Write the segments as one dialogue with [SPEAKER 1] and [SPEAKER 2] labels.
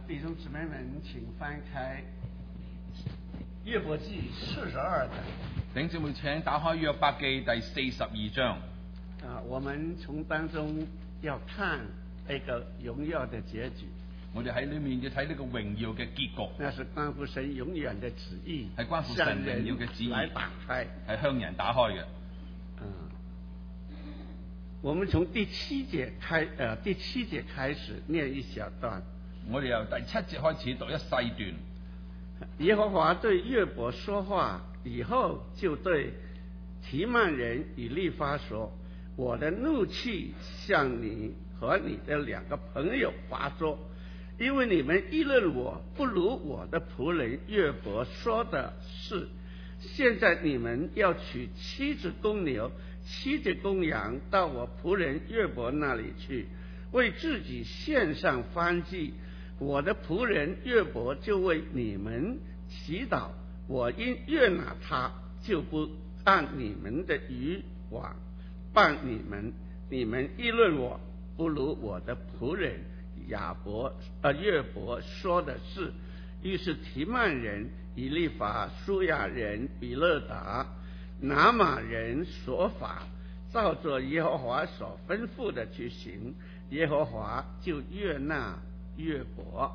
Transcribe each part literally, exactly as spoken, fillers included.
[SPEAKER 1] 弟兄姊妹们，請翻開約伯記四十二章。
[SPEAKER 2] 弟兄姊妹，請打開約伯記第四十二章。
[SPEAKER 1] 啊，我們從當中要看一個榮耀的結局。
[SPEAKER 2] 我哋喺裏面要睇呢個榮耀嘅結局。
[SPEAKER 1] 那是關乎神永遠嘅旨意，
[SPEAKER 2] 係關乎神榮耀嘅旨意，
[SPEAKER 1] 來打開，
[SPEAKER 2] 係向人打開嘅。
[SPEAKER 1] 嗯，我們從第七節開，呃，第七節開始念一小段。
[SPEAKER 2] 我哋由第七節開始讀一細段。
[SPEAKER 1] 耶和華對約伯說話以後，就對提曼人以利法說：我的怒氣向你和你的兩個朋友發作，因為你們議論我不如我的僕人約伯說的是。現在你們要取七隻公牛、七隻公羊到我僕人約伯那裡去，為自己獻上燔祭。我的僕人約伯就為你們祈禱，我因悅納他，就不按你們的愚妄辦你們。你們議論我不如我的僕人亞伯呃約伯說的是。於是提曼人以利法、書亞人比勒達、拿瑪人所法，照着耶和華所吩咐的去行，耶和華就悅納約伯。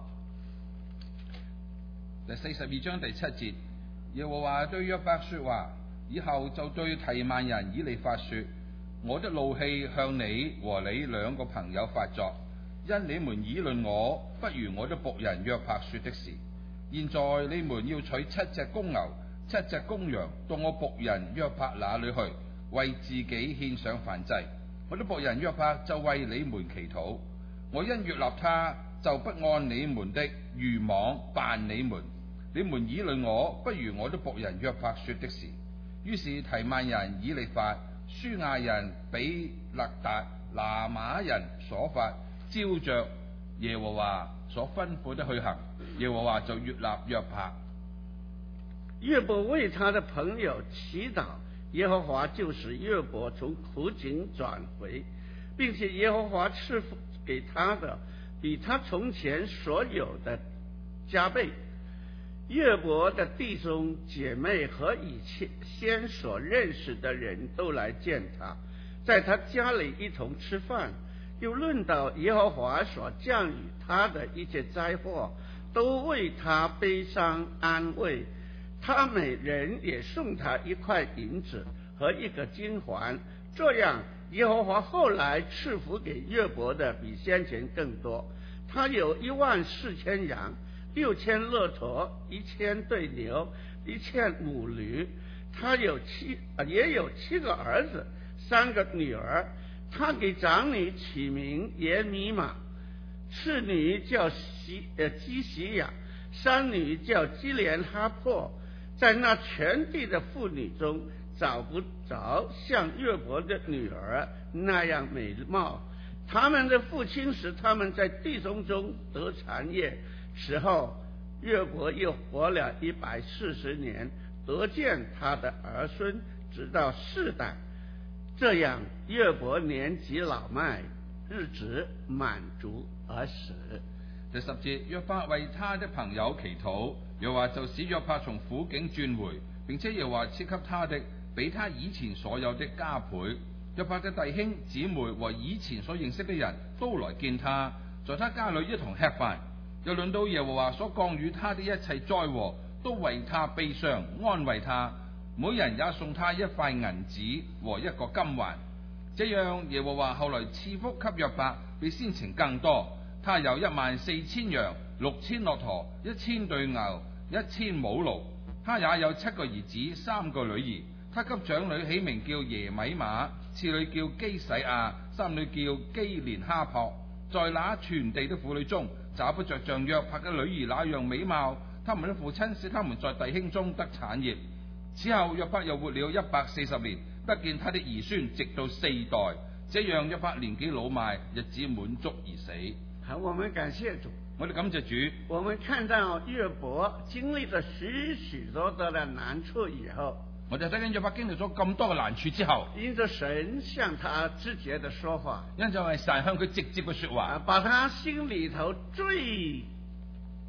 [SPEAKER 2] 第四十二章第七節，耶和華對約伯說話，以後就對提曼人以利法說：我的怒氣向你和你兩個朋友發作，因你們議論我不如我的僕人約伯說的是。現在你們要取七隻公牛、七隻公羊到我僕人約伯那裡去，為自己獻上燔祭。我的僕人約伯就為你們祈禱，我因悅納他，就不按你們的愚妄辦你們。你們議論我不如我的僕人約伯說的是。於是提曼人以利法、書亞人比勒達、拿瑪人所法，照着耶和華所吩咐的去行，耶和華就悅納約伯。
[SPEAKER 1] 約伯為他的朋友祈禱，耶和華就使約伯從苦境轉回，並且耶和華賜福給他的比他從前所有的加倍。約伯的弟兄姐妹和以前所認識的人都來見他，在他家裡一同吃飯，又論到耶和華所降與他的一切災禍，都為他悲傷安慰。他每人也送他一塊銀子和一個金環，這樣耶和華後來賜福給約伯的比先前更多。他有一萬四千羊，六千駱駝，一千對牛，一千母驢。他有七也有七個兒子，三個女兒。他給長女起名耶米瑪，次女叫西呃基西亞，三女叫基連哈珀。在那全地的婦女中，找不着像約伯的女兒那樣美貌。他們的父親使他們在弟兄中得產業。此後約伯又活了一百四十年，得見他的兒孫，直到四代。這樣約伯年紀老邁，日子滿足而死。
[SPEAKER 2] 第十節，約伯為他的朋友祈禱，又話就使約伯從苦境轉回，並且又話賜給他的比他以前所有的加倍。約伯的弟兄姊妹和以前所認識的人都來見他，在他家裏一同吃飯。又論到耶和華所降與他的一切災禍，都為他悲傷，安慰他。每人也送他一塊銀子和一個金環。這樣耶和華後來賜福給約伯，比先前更多。他有一萬四千羊，六千駱駝，一千對牛，一千母驢。他也有七個兒子，三個女兒。他給長女起名叫耶米瑪，次女叫基洗亞，三女叫基連哈珀。在那全地的婦女中，找不着像約伯的女兒那樣美貌。他們的父親使他們在弟兄中得產業。此後約伯又活了一百四十年，得見他的兒孫，直到四代。這樣約伯年紀老邁，日子滿足而死。
[SPEAKER 1] 好，我們感謝主。
[SPEAKER 2] 我哋感謝主。
[SPEAKER 1] 我們看到約伯經歷咗許許多多的難處以後，
[SPEAKER 2] 我哋睇緊約伯經歷咗咁多嘅難處之後，
[SPEAKER 1] 因着神向他直接的說話，
[SPEAKER 2] 因就係神向佢直接嘅說話，
[SPEAKER 1] 把他心裏頭最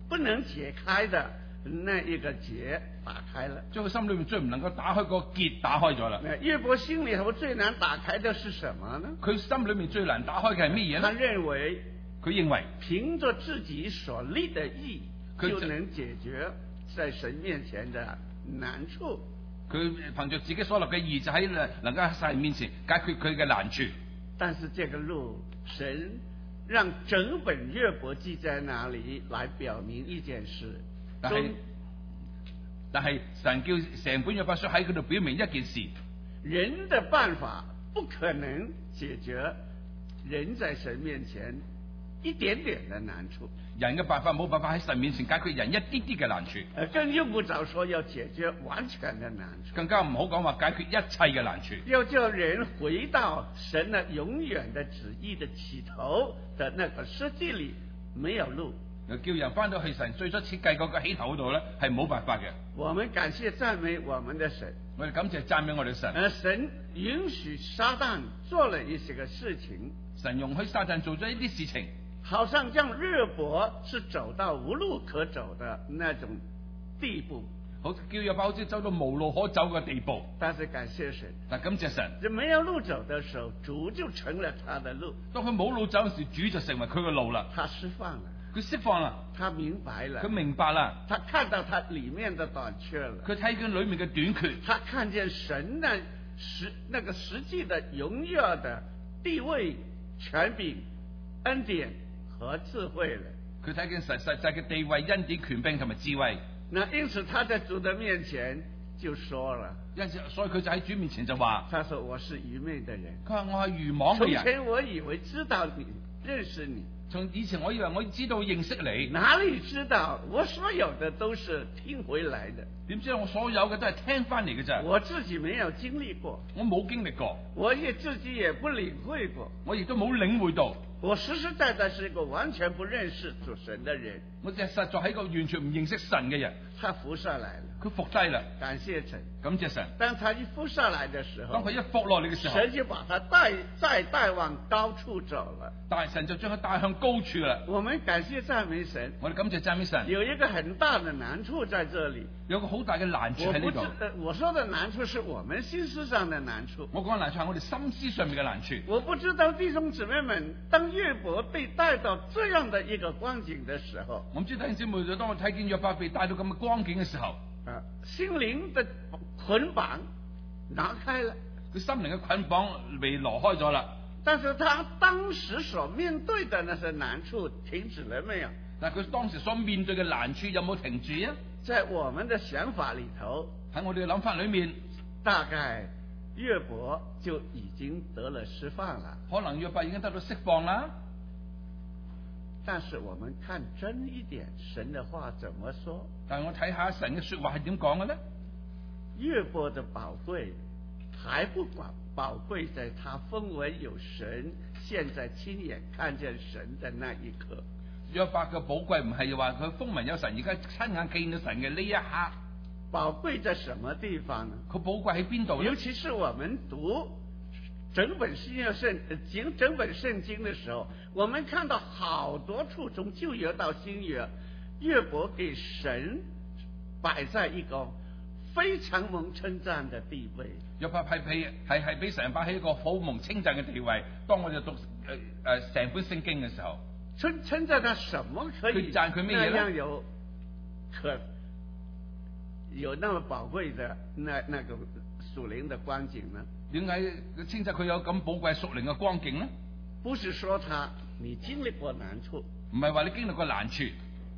[SPEAKER 1] 不能解開的那一個結打開了。
[SPEAKER 2] 將佢心裏面最唔能夠打開個結打開咗啦。
[SPEAKER 1] 約伯心裏頭最難打開的是什麼呢？
[SPEAKER 2] 佢心裏面最難打開嘅係乜嘢呢？
[SPEAKER 1] 他認為
[SPEAKER 2] 佢認為
[SPEAKER 1] 憑着自己所立的義就能解決在神面前的難處。
[SPEAKER 2] 佢憑着自己所立嘅義就喺能夠喺神面前解決佢嘅難處。
[SPEAKER 1] 但是這個路，神讓整本約伯記在那裏來表明一件事。
[SPEAKER 2] 但係但係神叫成本約伯書喺嗰度表明一件事，
[SPEAKER 1] 人的辦法不可能解決人在神面前一點點的難處。
[SPEAKER 2] 人嘅辦法冇辦法喺神面前解決人一啲啲嘅難處。
[SPEAKER 1] 誒，更用不着說要解決完全的難處，
[SPEAKER 2] 更加唔好講話解決一切嘅難處。
[SPEAKER 1] 要叫人回到神那永遠的旨意的起頭的那個實際裏，沒有路。
[SPEAKER 2] 又叫人翻到去神最初設計嗰個起頭嗰度咧，係冇辦法嘅。
[SPEAKER 1] 我們感謝讚美我們的神，
[SPEAKER 2] 我哋感謝讚美我哋神。
[SPEAKER 1] 而神允許撒旦做了一些個事情，
[SPEAKER 2] 神容許撒旦做咗一啲事情，
[SPEAKER 1] 好像將約伯是走到無路可走的那種地步，
[SPEAKER 2] 好叫約伯好似走到無路可走嘅地步。
[SPEAKER 1] 但是感謝神，
[SPEAKER 2] 但感謝神，
[SPEAKER 1] 這沒有路走的時候，主就成了他的路。
[SPEAKER 2] 當佢冇路走嘅時，主就成為佢嘅路啦。
[SPEAKER 1] 他釋放了，
[SPEAKER 2] 佢釋放啦，
[SPEAKER 1] 他明白了，
[SPEAKER 2] 佢明白啦，
[SPEAKER 1] 他看到他裏面的短缺了，
[SPEAKER 2] 佢睇見裏面嘅短缺，
[SPEAKER 1] 他看見神的實那個實際的榮耀的地位、權柄、恩典和智慧了。
[SPEAKER 2] 佢睇見實實際嘅地位、恩典、權柄同埋智慧。
[SPEAKER 1] 那因此他在主的面前就說了，
[SPEAKER 2] 因此所以佢就喺主面前就話：
[SPEAKER 1] 他說我是愚昧的人，
[SPEAKER 2] 佢話我係愚妄嘅人。
[SPEAKER 1] 從前我以為知道你，認識你。
[SPEAKER 2] 從以前我以為我知道認識你，
[SPEAKER 1] 哪裏知道我所有的都是聽回來的？
[SPEAKER 2] 點知我所有嘅都係聽翻嚟嘅咋？
[SPEAKER 1] 我自己沒有經歷過，
[SPEAKER 2] 我冇經歷過，
[SPEAKER 1] 我也自己也不領會過，
[SPEAKER 2] 我亦都冇領會到。
[SPEAKER 1] 我實實在在是一個完全不認識主神的人，
[SPEAKER 2] 我只係實在係一個完全唔認識神嘅人。
[SPEAKER 1] 他伏下來了，
[SPEAKER 2] 佢伏低啦，
[SPEAKER 1] 感謝神，
[SPEAKER 2] 感謝神。
[SPEAKER 1] 當他一伏下來的時候，
[SPEAKER 2] 當佢一伏落嚟嘅時候，
[SPEAKER 1] 神就把他帶再帶往高處走了。
[SPEAKER 2] 大神就將佢帶向高處啦。
[SPEAKER 1] 我們感謝讚美神，
[SPEAKER 2] 我哋感謝讚美神。
[SPEAKER 1] 有一個很大的難處在這裏，
[SPEAKER 2] 有個好大嘅難處喺呢度。
[SPEAKER 1] 我說的難處是我們心思上的難處。
[SPEAKER 2] 我講嘅難處係我哋心思上面嘅難處。
[SPEAKER 1] 我不知道弟兄姊妹們，當約伯被帶到這樣的一個光景的時候，
[SPEAKER 2] 我唔知弟兄姊妹就當我睇見約伯被帶到咁嘅光景嘅時候，
[SPEAKER 1] 啊，心靈的捆綁拿開了，
[SPEAKER 2] 佢心靈嘅捆綁被挪開咗啦。
[SPEAKER 1] 但是他當時所面對的那些難處停止了沒有？
[SPEAKER 2] 但係佢當時所面對嘅難處有冇停住啊？
[SPEAKER 1] 在我們的想法裏頭，
[SPEAKER 2] 喺我哋嘅諗法裏面，
[SPEAKER 1] 大概約伯就已經得了釋放了。
[SPEAKER 2] 可能約伯已經得到釋放啦。
[SPEAKER 1] 但是我們看真一點，神的話怎麼說？
[SPEAKER 2] 但係我睇下神嘅說話係點講嘅咧？約
[SPEAKER 1] 伯的寶貴還不寶寶貴在他封為有神，現在親眼看見神的那一刻。
[SPEAKER 2] 約伯嘅寶貴唔係話佢風聞有神，而家親眼見到神嘅呢一刻。
[SPEAKER 1] 寶貴在什麼地方呢？
[SPEAKER 2] 佢寶貴喺邊度？
[SPEAKER 1] 尤其是我們讀整本新約聖經整本聖經的時候，我們看到好多處從舊約到新約，約伯給神擺在一個非常蒙稱讚的地位。
[SPEAKER 2] 約伯係係係係俾神擺喺一個好蒙稱讚嘅地位。當我哋讀誒誒成本聖經嘅時候，
[SPEAKER 1] 稱稱讚他什麼可以
[SPEAKER 2] 讚佢咩嘢
[SPEAKER 1] 那樣有可有那麼寶貴的那那個屬靈的光景呢？
[SPEAKER 2] 點解稱讚佢有咁寶貴屬靈嘅光景呢？
[SPEAKER 1] 不是說他你經歷過難處，
[SPEAKER 2] 唔係話你經歷過難處，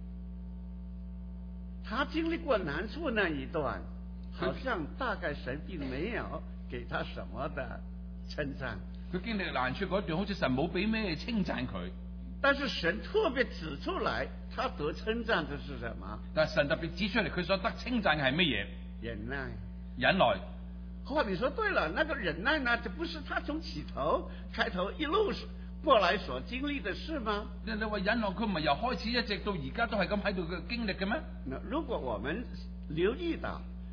[SPEAKER 1] 他經歷過難處那一段，好像大概神並沒有給他什麼的稱讚。
[SPEAKER 2] 佢經歷難處嗰段，好似神冇俾咩稱讚佢。
[SPEAKER 1] 但是神特別指出來，他得稱讚的是什麼？
[SPEAKER 2] 但係神特別指出嚟，佢所得稱讚嘅係乜嘢？
[SPEAKER 1] 忍耐，
[SPEAKER 2] 忍耐。
[SPEAKER 1] 哦，你說對了，那個忍耐呢，這不是他從起頭開頭一路過來所經歷的事嗎？
[SPEAKER 2] 你你話忍耐，佢唔係由開始一直到而家都係咁喺度嘅經歷嘅咩？
[SPEAKER 1] 那如果我們留意到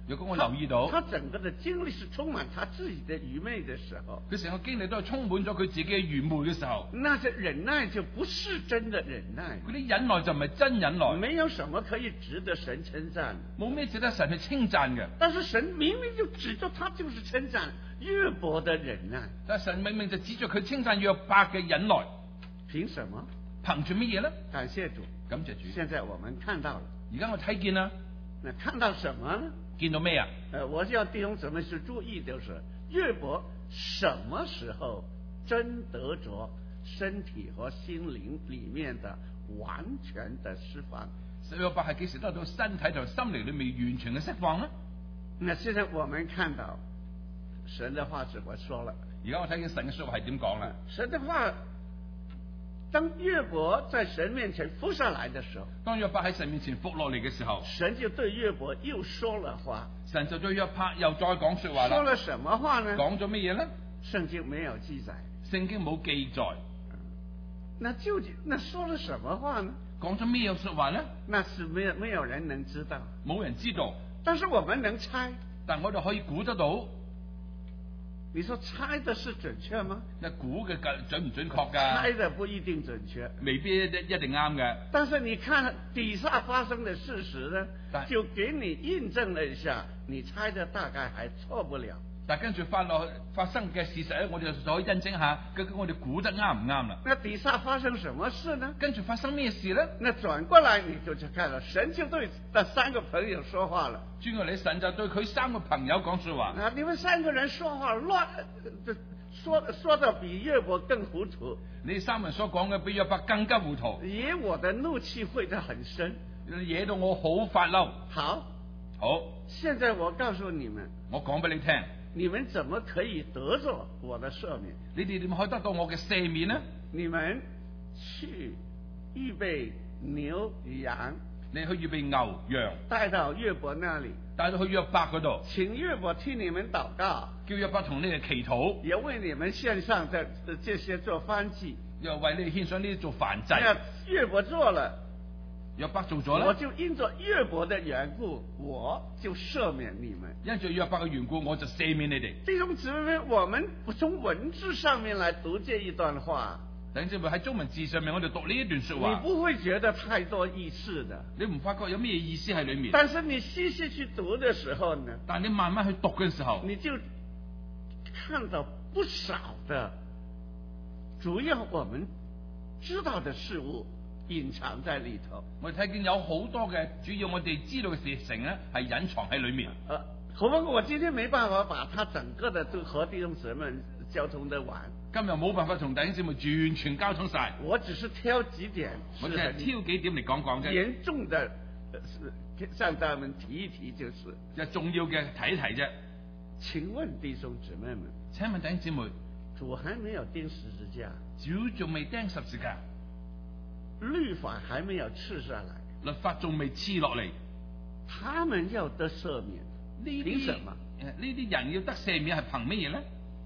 [SPEAKER 2] 如果我留意到，
[SPEAKER 1] 他整個的經歷是充滿他自己的愚昧的時候，
[SPEAKER 2] 佢成個經歷都係充滿咗佢自己嘅愚昧嘅時候，
[SPEAKER 1] 那些忍耐就不是真的忍耐，
[SPEAKER 2] 嗰啲忍耐就唔係真忍耐，
[SPEAKER 1] 沒有什麼可以值得神稱讚，
[SPEAKER 2] 冇咩值得神去稱讚嘅。
[SPEAKER 1] 但是神明明就指着他就是稱讚約伯的忍耐，
[SPEAKER 2] 但係神明明就指着佢稱讚約伯嘅忍耐，
[SPEAKER 1] 憑什麼？
[SPEAKER 2] 憑住乜嘢咧？
[SPEAKER 1] 感謝主，
[SPEAKER 2] 感謝主。
[SPEAKER 1] 現在我們看到了，
[SPEAKER 2] 而家我睇見啦，
[SPEAKER 1] 那看到什麼呢？
[SPEAKER 2] 見到咩啊？
[SPEAKER 1] 呃，我要弟兄姊妹去注意，就是約伯什麼時候真得着身體和心靈裏面的完全的釋放？
[SPEAKER 2] 約伯係幾時得到身體同心靈裏面完全嘅釋放呢？
[SPEAKER 1] 那現在我們看到神的話是我說了，
[SPEAKER 2] 而家我睇見神嘅說話係點講啦？
[SPEAKER 1] 神的話，當約伯在神面前伏下來的時候，
[SPEAKER 2] 當約伯喺神面前伏落嚟嘅時候，
[SPEAKER 1] 神就對約伯又說了話。
[SPEAKER 2] 神就對約伯又再講說話啦。
[SPEAKER 1] 說了什麼話呢？
[SPEAKER 2] 講咗乜嘢呢？
[SPEAKER 1] 聖經沒有記載。
[SPEAKER 2] 聖經冇記載。
[SPEAKER 1] 那究竟那說了什麼話呢？
[SPEAKER 2] 講咗咩說話呢？
[SPEAKER 1] 那是沒有沒有人能知道。
[SPEAKER 2] 冇人知道。
[SPEAKER 1] 但是我們能猜。
[SPEAKER 2] 但我哋可以估得到。
[SPEAKER 1] 你說猜的是準確嗎？
[SPEAKER 2] 那估嘅準唔準確噶？
[SPEAKER 1] 猜的不一定準確，
[SPEAKER 2] 未必一定啱嘅。
[SPEAKER 1] 但是你看底下發生的事實呢，就給你印證了一下，你猜的大概還錯不了。
[SPEAKER 2] 但跟住發落發生嘅事實咧，我哋就可以印證下，究竟我哋估得啱唔啱啦？
[SPEAKER 1] 那底下發生什麼事呢？
[SPEAKER 2] 跟住發生咩事咧？
[SPEAKER 1] 那轉過來你就去看了，神就對那三個朋友說話了。
[SPEAKER 2] 轉過嚟，神就對佢三個朋友講說話。
[SPEAKER 1] 啊，你們三個人說話亂，說說得比約伯更糊塗。
[SPEAKER 2] 你三人所講嘅比約伯更加糊塗，
[SPEAKER 1] 惹我的怒氣會得很深，
[SPEAKER 2] 惹到我好發嬲。
[SPEAKER 1] 好，
[SPEAKER 2] 好，
[SPEAKER 1] 現在我告訴你們，
[SPEAKER 2] 我講俾你聽。
[SPEAKER 1] 你們怎麼可以得着我的赦免？
[SPEAKER 2] 你哋點可以得到我嘅赦免呢？
[SPEAKER 1] 你們去預備牛羊，
[SPEAKER 2] 你去預備牛羊，
[SPEAKER 1] 帶到約伯那裏，
[SPEAKER 2] 帶到去約伯嗰度，
[SPEAKER 1] 請約伯替你們禱告，
[SPEAKER 2] 叫約伯同你哋祈禱，
[SPEAKER 1] 也為你們獻上這這些做燔祭，
[SPEAKER 2] 又為你獻上呢啲做燔祭。
[SPEAKER 1] 那約伯做了。
[SPEAKER 2] 約伯做咗啦，
[SPEAKER 1] 我就因着約伯的緣故，我就赦免你們。
[SPEAKER 2] 因着約伯嘅緣故，我就赦免你哋。
[SPEAKER 1] 弟兄姊妹，我們從文字上面來讀這一段話，
[SPEAKER 2] 弟兄姊妹喺中文字上面，我哋讀呢一段說話，
[SPEAKER 1] 你不會覺得太多意思的。
[SPEAKER 2] 你唔發覺有咩意思喺裏面？
[SPEAKER 1] 但是你細細去讀的時候呢？
[SPEAKER 2] 但你慢慢去讀嘅時候，
[SPEAKER 1] 你就看到不少的主要我們知道的事物隱藏在裏頭。
[SPEAKER 2] 我睇見有好多嘅主要我哋知道嘅事情咧，係隱藏喺裏面。
[SPEAKER 1] 呃，可能我今天沒辦法把它整個的都和弟兄姊妹交通得完。
[SPEAKER 2] 今日冇辦法同弟兄姊妹完全交通晒。
[SPEAKER 1] 我只是挑幾點，
[SPEAKER 2] 我只係挑幾點嚟講講啫。
[SPEAKER 1] 嚴重的，是向他們提一提，就是
[SPEAKER 2] 就重要嘅提一提啫。
[SPEAKER 1] 請問弟兄姊妹們，
[SPEAKER 2] 請問弟兄姊妹，
[SPEAKER 1] 主還沒有釘十字架，
[SPEAKER 2] 主仲未釘十字架。
[SPEAKER 1] 律法還沒有賜下來，
[SPEAKER 2] 律法仲未賜落嚟，
[SPEAKER 1] 他們要得赦免，憑什麼？
[SPEAKER 2] 呢啲人要得赦免係憑乜嘢咧？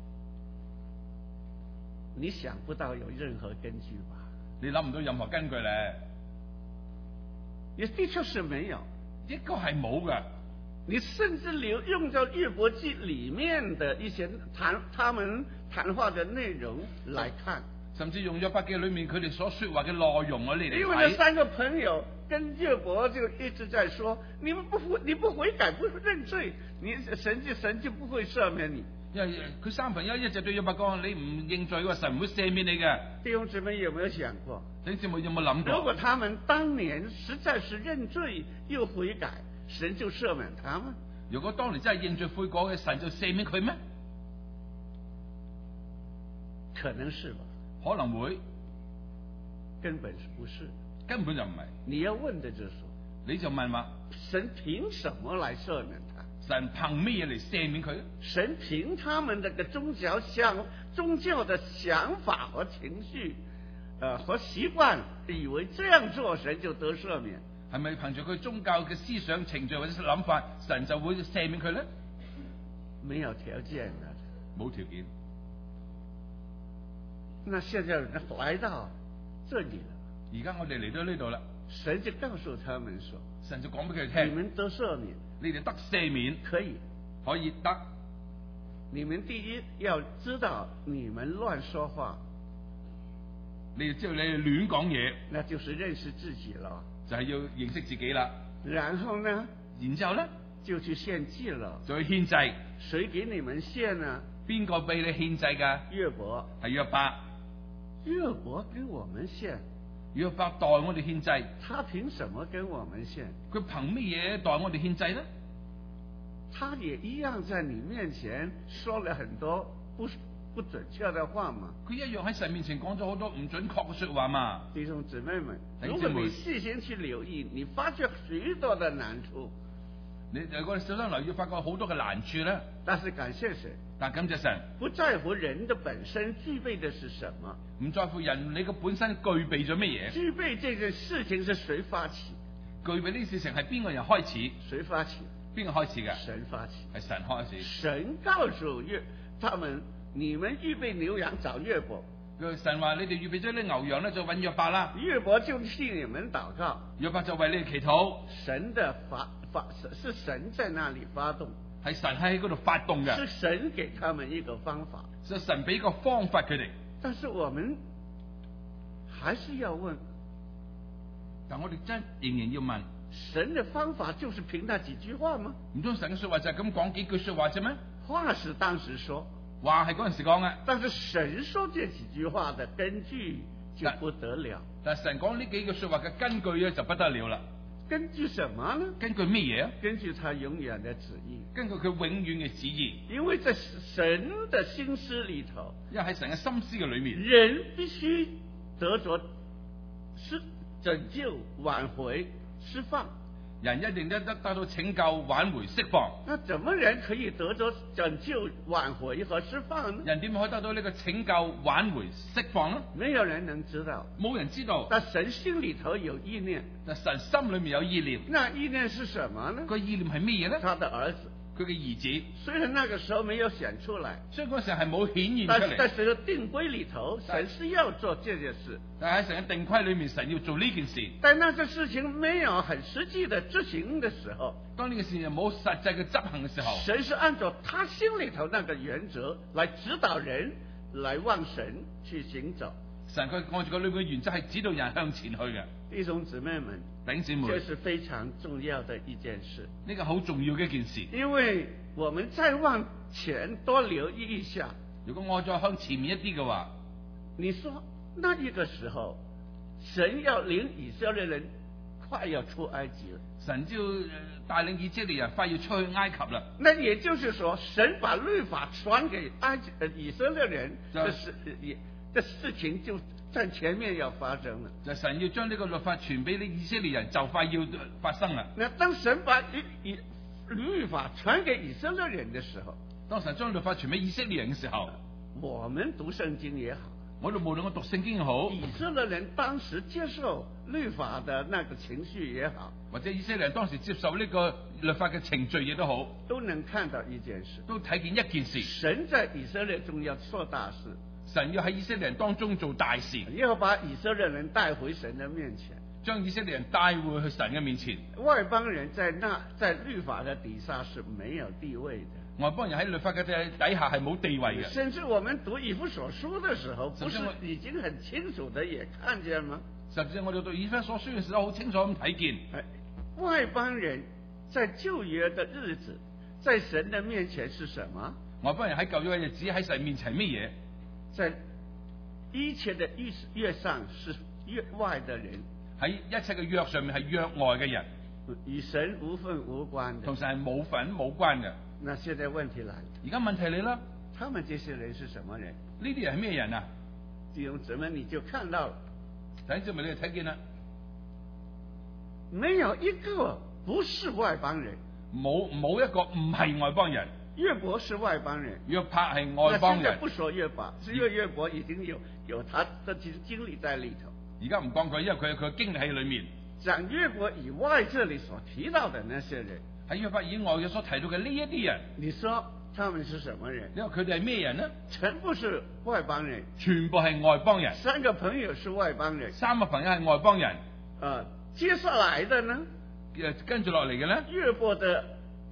[SPEAKER 1] 你想不到有任何根據吧？
[SPEAKER 2] 你諗唔到任何根據咧？
[SPEAKER 1] 也的確是沒有，
[SPEAKER 2] 一個係冇嘅。
[SPEAKER 1] 你甚至留用咗約伯記裏面的一些談他們談話的內容來看。
[SPEAKER 2] 甚至用約伯記裏面佢哋所說話嘅內容，我哋嚟睇。
[SPEAKER 1] 因為那三個朋友跟約伯就一直在說：你們不悔，你不悔改，不認罪，你神就神就不會赦免你。
[SPEAKER 2] 因為佢三朋友一直對約伯講：你唔認罪嘅話，神唔會赦免你嘅。
[SPEAKER 1] 弟兄姊妹有沒有想過？
[SPEAKER 2] 弟兄姊妹有冇諗過？
[SPEAKER 1] 如果他們當年實在是認罪又悔改，神就赦免他們？
[SPEAKER 2] 如果當年真係認罪悔改嘅，神就赦免佢咩？
[SPEAKER 1] 可能是吧。
[SPEAKER 2] 可能會，
[SPEAKER 1] 根本是不是？
[SPEAKER 2] 根本就唔係。你
[SPEAKER 1] 要問的就是，
[SPEAKER 2] 你就問話，
[SPEAKER 1] 神憑什麼來赦免他？
[SPEAKER 2] 神憑咩嘢嚟赦免佢？
[SPEAKER 1] 神憑他們這個宗教想宗教的想法和情緒，呃和習慣，以為這樣做神就得赦免？
[SPEAKER 2] 係咪憑住佢宗教嘅思想程序或者諗法，神就會赦免佢咧？
[SPEAKER 1] 沒有條件的，
[SPEAKER 2] 冇條件。
[SPEAKER 1] 那現在來到這裡了，
[SPEAKER 2] 而家我哋嚟到呢度啦，
[SPEAKER 1] 神就告訴他們說，
[SPEAKER 2] 神就講俾佢聽，
[SPEAKER 1] 你們得赦免，
[SPEAKER 2] 你哋得赦免，
[SPEAKER 1] 可以。
[SPEAKER 2] 可以得。
[SPEAKER 1] 你們第一要知道，你們亂說話，
[SPEAKER 2] 你哋知道你哋亂講嘢，
[SPEAKER 1] 那就是認識自己了。
[SPEAKER 2] 就係要認識自己啦。
[SPEAKER 1] 然後呢，
[SPEAKER 2] 然之後咧，
[SPEAKER 1] 就去獻祭了。
[SPEAKER 2] 就去獻祭。
[SPEAKER 1] 誰給你們獻呢？
[SPEAKER 2] 邊個俾你獻祭㗎？
[SPEAKER 1] 約伯。
[SPEAKER 2] 係約伯。
[SPEAKER 1] 約伯跟我們獻。
[SPEAKER 2] 約伯代我哋獻祭。
[SPEAKER 1] 他憑什麼跟我們獻？
[SPEAKER 2] 佢憑乜嘢代我哋獻祭呢？
[SPEAKER 1] 他也一樣在你面前說了很多不不準確的話嘛。
[SPEAKER 2] 佢一樣喺神面前講咗好多唔準確嘅說話嘛。
[SPEAKER 1] 弟兄姊妹們，
[SPEAKER 2] 弟
[SPEAKER 1] 如果你細心去留意，你發覺許多的難處。
[SPEAKER 2] 你如果小心留意，發覺好多嘅難處咧。
[SPEAKER 1] 但是感謝神，
[SPEAKER 2] 但感謝神，
[SPEAKER 1] 不在乎人的本身具備的是什麼，
[SPEAKER 2] 唔在乎人你個本身具備咗乜嘢。
[SPEAKER 1] 具備這件事情是誰發起？
[SPEAKER 2] 具備呢啲事情係邊個人開始？
[SPEAKER 1] 誰發起？
[SPEAKER 2] 邊個開始嘅？
[SPEAKER 1] 神發起，
[SPEAKER 2] 係神開始。
[SPEAKER 1] 神告訴約他們：你們預備牛羊找約伯。
[SPEAKER 2] 神話你哋預備咗啲牛羊咧，就揾約伯啦。
[SPEAKER 1] 約伯就替你們禱告，
[SPEAKER 2] 約伯就為你哋祈禱。
[SPEAKER 1] 神的發發是神在那裏發動，
[SPEAKER 2] 係神喺嗰度發動嘅。
[SPEAKER 1] 是神給他們一個方法，
[SPEAKER 2] 是神俾個方法佢哋。
[SPEAKER 1] 但是我們還是要問，
[SPEAKER 2] 但我哋真仍然要問。
[SPEAKER 1] 神的方法就是憑那幾句話嗎？
[SPEAKER 2] 唔通神嘅說話就係咁講幾句說話啫咩？
[SPEAKER 1] 話是當時說，
[SPEAKER 2] 話係嗰陣時講嘅，
[SPEAKER 1] 但是神說這幾句話的根據就不得了。
[SPEAKER 2] 但係神講呢幾句說話嘅根據咧就不得了啦。
[SPEAKER 1] 根據什麼呢？
[SPEAKER 2] 根據咩嘢啊？
[SPEAKER 1] 根據他永遠的旨意。
[SPEAKER 2] 根據佢永遠嘅旨意。
[SPEAKER 1] 因為在神的心思裏頭，
[SPEAKER 2] 因為喺神嘅心思嘅裏面，
[SPEAKER 1] 人必須得着是拯救、挽回、釋放。
[SPEAKER 2] 人一定得得得到拯救、挽回、釋放。
[SPEAKER 1] 那怎麼人可以得着拯救、挽回和釋放呢？
[SPEAKER 2] 人點可以得到呢個拯救、挽回、釋放呢？
[SPEAKER 1] 沒有人能知道，
[SPEAKER 2] 冇人知道。
[SPEAKER 1] 但神心裏頭有意念，
[SPEAKER 2] 但神心裏面有意念。
[SPEAKER 1] 那意念是什麼呢？
[SPEAKER 2] 個意念係咩嘢呢？
[SPEAKER 1] 他的兒子，
[SPEAKER 2] 佢嘅兒子。
[SPEAKER 1] 雖然那個時候沒有顯出來，
[SPEAKER 2] 所以嗰時係冇顯現出嚟。
[SPEAKER 1] 但是在神的定規裏頭，神是要做這件事。
[SPEAKER 2] 但係喺神嘅定規裏面，神要做呢件事。
[SPEAKER 1] 但那個事情沒有很實際的執行的時候，
[SPEAKER 2] 當呢個事情冇實際嘅執行嘅時候，
[SPEAKER 1] 神是按照他心裏頭那個原則來指導人，來往神去行走。
[SPEAKER 2] 神佢按照佢裏邊嘅原則係指導人向前去嘅。
[SPEAKER 1] 弟兄姊妹們，
[SPEAKER 2] 弟兄姊妹，
[SPEAKER 1] 這是非常重要的一件事。
[SPEAKER 2] 呢個好重要嘅一件事。
[SPEAKER 1] 因為我們再往前多留意一下，
[SPEAKER 2] 如果我再向前面一啲嘅話，
[SPEAKER 1] 你說那一個時候，神要領以色列人快要出埃及了，
[SPEAKER 2] 神就帶領以色列人快要出去埃及啦。
[SPEAKER 1] 那也就是說，神把律法傳給埃及呃以色列人，這事也這事情就在前面要發生了。
[SPEAKER 2] 就神要將呢個律法傳俾你以色列人，就快要發生啦。
[SPEAKER 1] 那當神把以以律法傳給以色列人的時候，
[SPEAKER 2] 當神將律法傳俾以色列人嘅時候，
[SPEAKER 1] 我們讀聖經也好，
[SPEAKER 2] 我哋無論我讀聖經也好，
[SPEAKER 1] 以色列人當時接受律法的那個程序也好，
[SPEAKER 2] 或者以色列人當時接受呢個律法嘅程序也都好，
[SPEAKER 1] 都能看到一件事，
[SPEAKER 2] 都睇見一件事，
[SPEAKER 1] 神在以色列中要做大事，
[SPEAKER 2] 神要喺以色列人當中做大事，
[SPEAKER 1] 要把以色列人帶回神的面前，
[SPEAKER 2] 將以色列人帶回去神嘅面前。
[SPEAKER 1] 外邦人在那在律法的底下是沒有地位的，
[SPEAKER 2] 外邦人喺律法嘅底下係冇地位嘅。
[SPEAKER 1] 甚至我們讀以弗所書的時候，不是已經很清楚的也看見嗎？
[SPEAKER 2] 甚至我哋讀以弗所書嘅時候，好清楚咁睇見，
[SPEAKER 1] 外邦人在舊約的日子，在神的面前是什麼？
[SPEAKER 2] 外邦人喺舊約嘅日子喺神面前係乜嘢？
[SPEAKER 1] 在一切的約約上是約外的人，
[SPEAKER 2] 喺一切嘅約上面係約外嘅人，
[SPEAKER 1] 與神無分無關的，
[SPEAKER 2] 同神係冇份冇關嘅。
[SPEAKER 1] 那現在問題來了，
[SPEAKER 2] 而家問題嚟啦，
[SPEAKER 1] 他們這些人是什麼人？
[SPEAKER 2] 呢啲人係咩人啊？
[SPEAKER 1] 弟兄姊妹你就看到了，
[SPEAKER 2] 弟兄姊妹你就睇見啦，
[SPEAKER 1] 沒有一個不是外邦人，
[SPEAKER 2] 冇冇一個唔係外邦人。
[SPEAKER 1] 約伯是外邦人，
[SPEAKER 2] 約伯係外邦人。
[SPEAKER 1] 現在不說約伯，是因為約伯已經有有他的經經歷在裏頭。
[SPEAKER 2] 而家唔講佢，因為佢有佢嘅經歷喺裏面。
[SPEAKER 1] 講約伯以外，這裏所提到的那些人，
[SPEAKER 2] 喺約伯以外嘅所提到嘅呢一啲人，
[SPEAKER 1] 你說他們是什麼人？
[SPEAKER 2] 因為佢哋係咩人呢？
[SPEAKER 1] 全部是外邦人，
[SPEAKER 2] 全部係外邦人。
[SPEAKER 1] 三個朋友是外邦人，
[SPEAKER 2] 三個朋友係外邦人。
[SPEAKER 1] 呃，接下來的呢？
[SPEAKER 2] 誒，跟住落嚟嘅咧？
[SPEAKER 1] 約伯的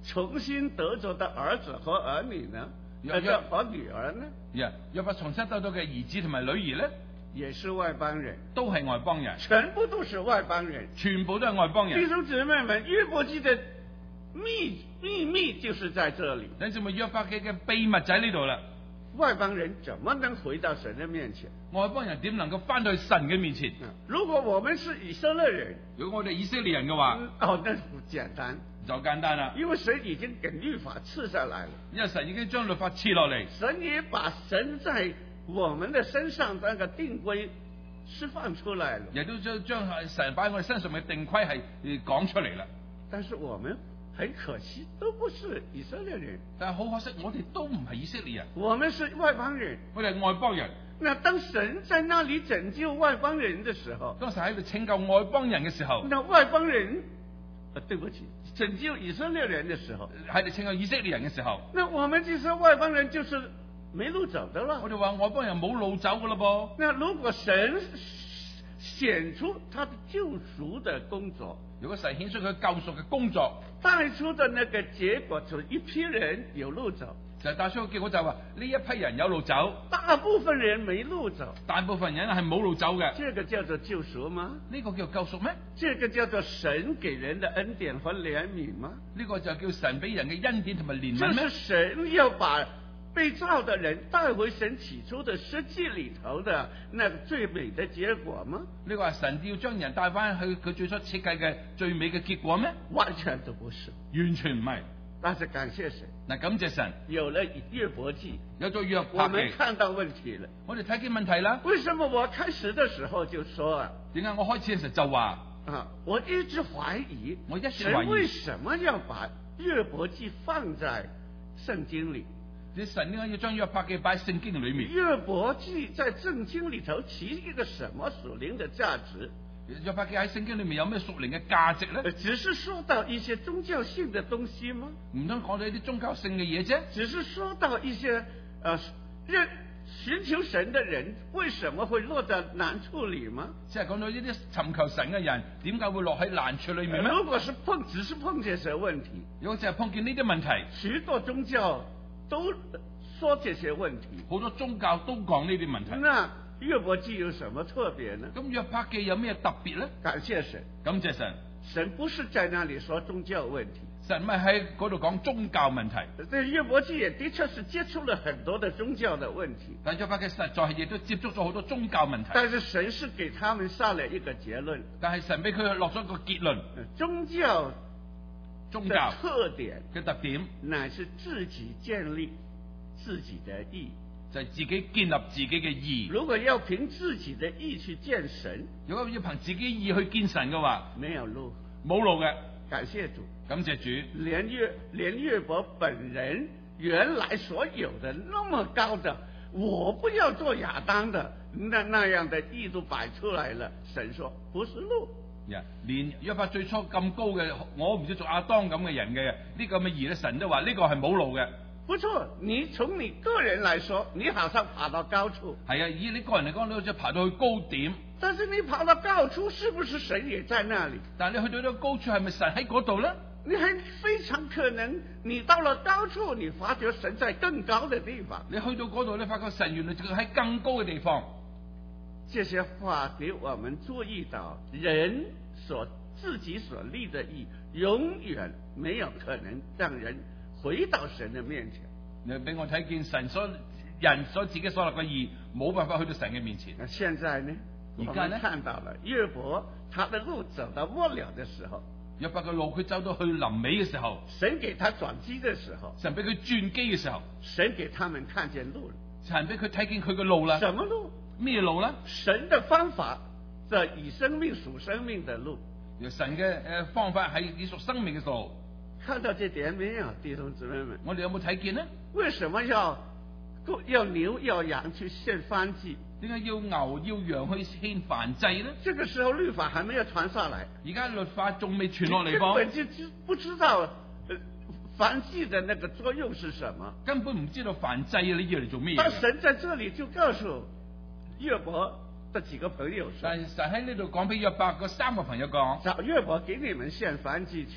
[SPEAKER 1] 重新得着的兒子和兒女呢？
[SPEAKER 2] 有
[SPEAKER 1] 呃和女兒呢？
[SPEAKER 2] 呀，約伯重新得到嘅兒子同埋女兒咧，
[SPEAKER 1] 也是外邦人，
[SPEAKER 2] 都係外邦人，
[SPEAKER 1] 全部都是外邦人，
[SPEAKER 2] 全部都係外邦
[SPEAKER 1] 弟
[SPEAKER 2] 人。
[SPEAKER 1] 兄姊妹們，約伯記的秘秘密就是在這裏。
[SPEAKER 2] 等住咪約伯記嘅秘密就喺呢度啦。
[SPEAKER 1] 外邦人怎麼能回到神的面前？
[SPEAKER 2] 外邦人點能夠翻到去神嘅面前？
[SPEAKER 1] 如果我們是以色列人，
[SPEAKER 2] 如果我哋以色列人嘅話，
[SPEAKER 1] 嗯哦，那不簡單，
[SPEAKER 2] 就簡單啦，
[SPEAKER 1] 因為神已經給律法賜下來了，
[SPEAKER 2] 因為神已經將律法賜落嚟，
[SPEAKER 1] 神也把神在我們的身上那個定規釋放出來了，
[SPEAKER 2] 亦都將將神擺喺我哋身上嘅定規係講出嚟啦。
[SPEAKER 1] 但是我們很可惜都不是以色列人，
[SPEAKER 2] 但係好可惜，我哋都唔係以色列人，
[SPEAKER 1] 我們是外邦人。
[SPEAKER 2] 我哋係外邦人。
[SPEAKER 1] 那當神在那裏拯救外邦人的時候，
[SPEAKER 2] 當時喺度拯救外邦人嘅時候，
[SPEAKER 1] 那外邦人，呃，對不起，拯救以色列人的時候，
[SPEAKER 2] 喺度拯救以色列人嘅時候，
[SPEAKER 1] 那我們這些外邦人就是沒路走的了。
[SPEAKER 2] 我哋話外邦人冇路走噶啦噃。
[SPEAKER 1] 那如果神顯出他的救贖的工作，
[SPEAKER 2] 如果神顯出佢救贖嘅工作，
[SPEAKER 1] 帶出的那個結果就一批人有路走，
[SPEAKER 2] 就帶出個結果就話呢一批人有路走，
[SPEAKER 1] 大部分人沒路走。
[SPEAKER 2] 大部分人係冇路走嘅。
[SPEAKER 1] 這個叫做救贖嗎？
[SPEAKER 2] 呢個叫救贖咩？
[SPEAKER 1] 這個叫做神給人的恩典和憐憫嗎？
[SPEAKER 2] 呢個就叫神俾人嘅恩典同埋憐憫咩？
[SPEAKER 1] 這是神要把被造的人帶回神起初的實際裏頭的那個最美的結果嗎？
[SPEAKER 2] 呢個係神要將人帶翻去佢最初設計嘅最美嘅結果咩？
[SPEAKER 1] 完全都不是，
[SPEAKER 2] 完全唔係。
[SPEAKER 1] 但是感謝神，
[SPEAKER 2] 嗱，感謝神，
[SPEAKER 1] 有了約伯記，
[SPEAKER 2] 有咗約
[SPEAKER 1] 我
[SPEAKER 2] 伯記，
[SPEAKER 1] 們看到問題了。
[SPEAKER 2] 我哋睇見問題啦。
[SPEAKER 1] 為什麼我開始的時候就說啊？
[SPEAKER 2] 點解我開始嘅時候就話
[SPEAKER 1] 啊，我一直懷疑，
[SPEAKER 2] 我一直懷疑
[SPEAKER 1] 神為什麼要把約伯記放在聖經裏？
[SPEAKER 2] 你神點解要將約伯記擺喺聖經裏面？
[SPEAKER 1] 約伯記在聖經裏頭起一個什麼屬靈的價值？
[SPEAKER 2] 約伯記喺聖經裏面有咩屬靈嘅價值咧？
[SPEAKER 1] 只是說到一些宗教性的東西嗎？
[SPEAKER 2] 唔通講到一啲宗教性嘅嘢啫？
[SPEAKER 1] 只是說到一些呃認尋求神的人為什麼會落在難處裏嗎？
[SPEAKER 2] 即係講到呢啲尋求神嘅人點解會落喺難處裏面咩？
[SPEAKER 1] 如果是碰只是碰這些問題，
[SPEAKER 2] 如果淨係碰見呢啲問題，
[SPEAKER 1] 許多宗教都說這些問題，
[SPEAKER 2] 好多宗教都講呢啲問題。
[SPEAKER 1] 那約伯記有什麼特別呢？
[SPEAKER 2] 咁約伯記有咩特別咧？
[SPEAKER 1] 感謝神，
[SPEAKER 2] 感謝神，
[SPEAKER 1] 神不是在那裏說宗教問題，
[SPEAKER 2] 神咪喺嗰度講宗教問題。
[SPEAKER 1] 這約伯記也的確是接觸了很多的宗教的問題，
[SPEAKER 2] 但約伯記實在係亦都接觸咗好多宗教問題。
[SPEAKER 1] 但是神是給他們下了一個結論，
[SPEAKER 2] 但係神俾佢落咗個結論，
[SPEAKER 1] 宗教
[SPEAKER 2] 宗教
[SPEAKER 1] 特點
[SPEAKER 2] 嘅特點
[SPEAKER 1] 乃是自己建立自己的義，
[SPEAKER 2] 就係自己建立自己嘅義。
[SPEAKER 1] 如果要憑自己的義去見神，
[SPEAKER 2] 如果要憑自己義去見神嘅話，
[SPEAKER 1] 沒有路，
[SPEAKER 2] 冇路嘅。
[SPEAKER 1] 感謝主，
[SPEAKER 2] 感謝主，
[SPEAKER 1] 連約連約伯本人原來所有的那麼高的，我不要做亞當的那那樣的義都擺出來了，神說不是路。
[SPEAKER 2] Yeah, 連約伯最初咁高嘅，我唔知做亞當咁嘅人嘅呢個咁嘅義咧，神都話呢個係冇路嘅。
[SPEAKER 1] 不錯，你從你個人來說，你好像爬到高處。
[SPEAKER 2] 係啊，以你個人嚟講，你好似爬到去高點。
[SPEAKER 1] 但是你爬到高處，是不是神也在那裏？
[SPEAKER 2] 但係你去到呢個高處，係咪神喺嗰度咧？
[SPEAKER 1] 你還非常可能，你到了高處，你發覺神在更高的地方。
[SPEAKER 2] 你去到嗰度，你發覺神原來就喺更高嘅地方。
[SPEAKER 1] 這些話給我們注意到，人所自己所立的義，永遠沒有可能讓人回到神的面前。
[SPEAKER 2] 你俾我睇見神所人所自己所立嘅義，冇辦法去到神嘅面前。
[SPEAKER 1] 那現在呢？
[SPEAKER 2] 而家呢？
[SPEAKER 1] 我們看到了約伯他的路走到末了的時候，
[SPEAKER 2] 約伯嘅路佢走到去臨尾嘅時候，
[SPEAKER 1] 神給他轉機的時候，
[SPEAKER 2] 神俾佢轉機嘅時候，
[SPEAKER 1] 神給他們看見路了。
[SPEAKER 2] 神俾佢睇見佢嘅路啦。
[SPEAKER 1] 什麼路？
[SPEAKER 2] 咩路咧？
[SPEAKER 1] 神的方法，這以生命屬生命的路。
[SPEAKER 2] 神嘅誒方法係以屬生命嘅路。
[SPEAKER 1] 看到這點沒有，弟兄姊妹們？
[SPEAKER 2] 我哋有冇睇見呢？
[SPEAKER 1] 為什麼要要牛要羊去獻燔祭？
[SPEAKER 2] 點解要牛要羊去獻燔祭呢？
[SPEAKER 1] 這個時候律法還沒有傳上來，
[SPEAKER 2] 而家律法仲未傳落嚟噃，
[SPEAKER 1] 根本就知不知道燔祭的那個作用是什麼，
[SPEAKER 2] 根本唔知道燔祭你要嚟做咩嘢。
[SPEAKER 1] 但神在這裏就告訴約伯的幾個朋友說，
[SPEAKER 2] 但係神喺呢度講俾約伯嗰三個朋友講，
[SPEAKER 1] 找約伯給你們獻燔祭去。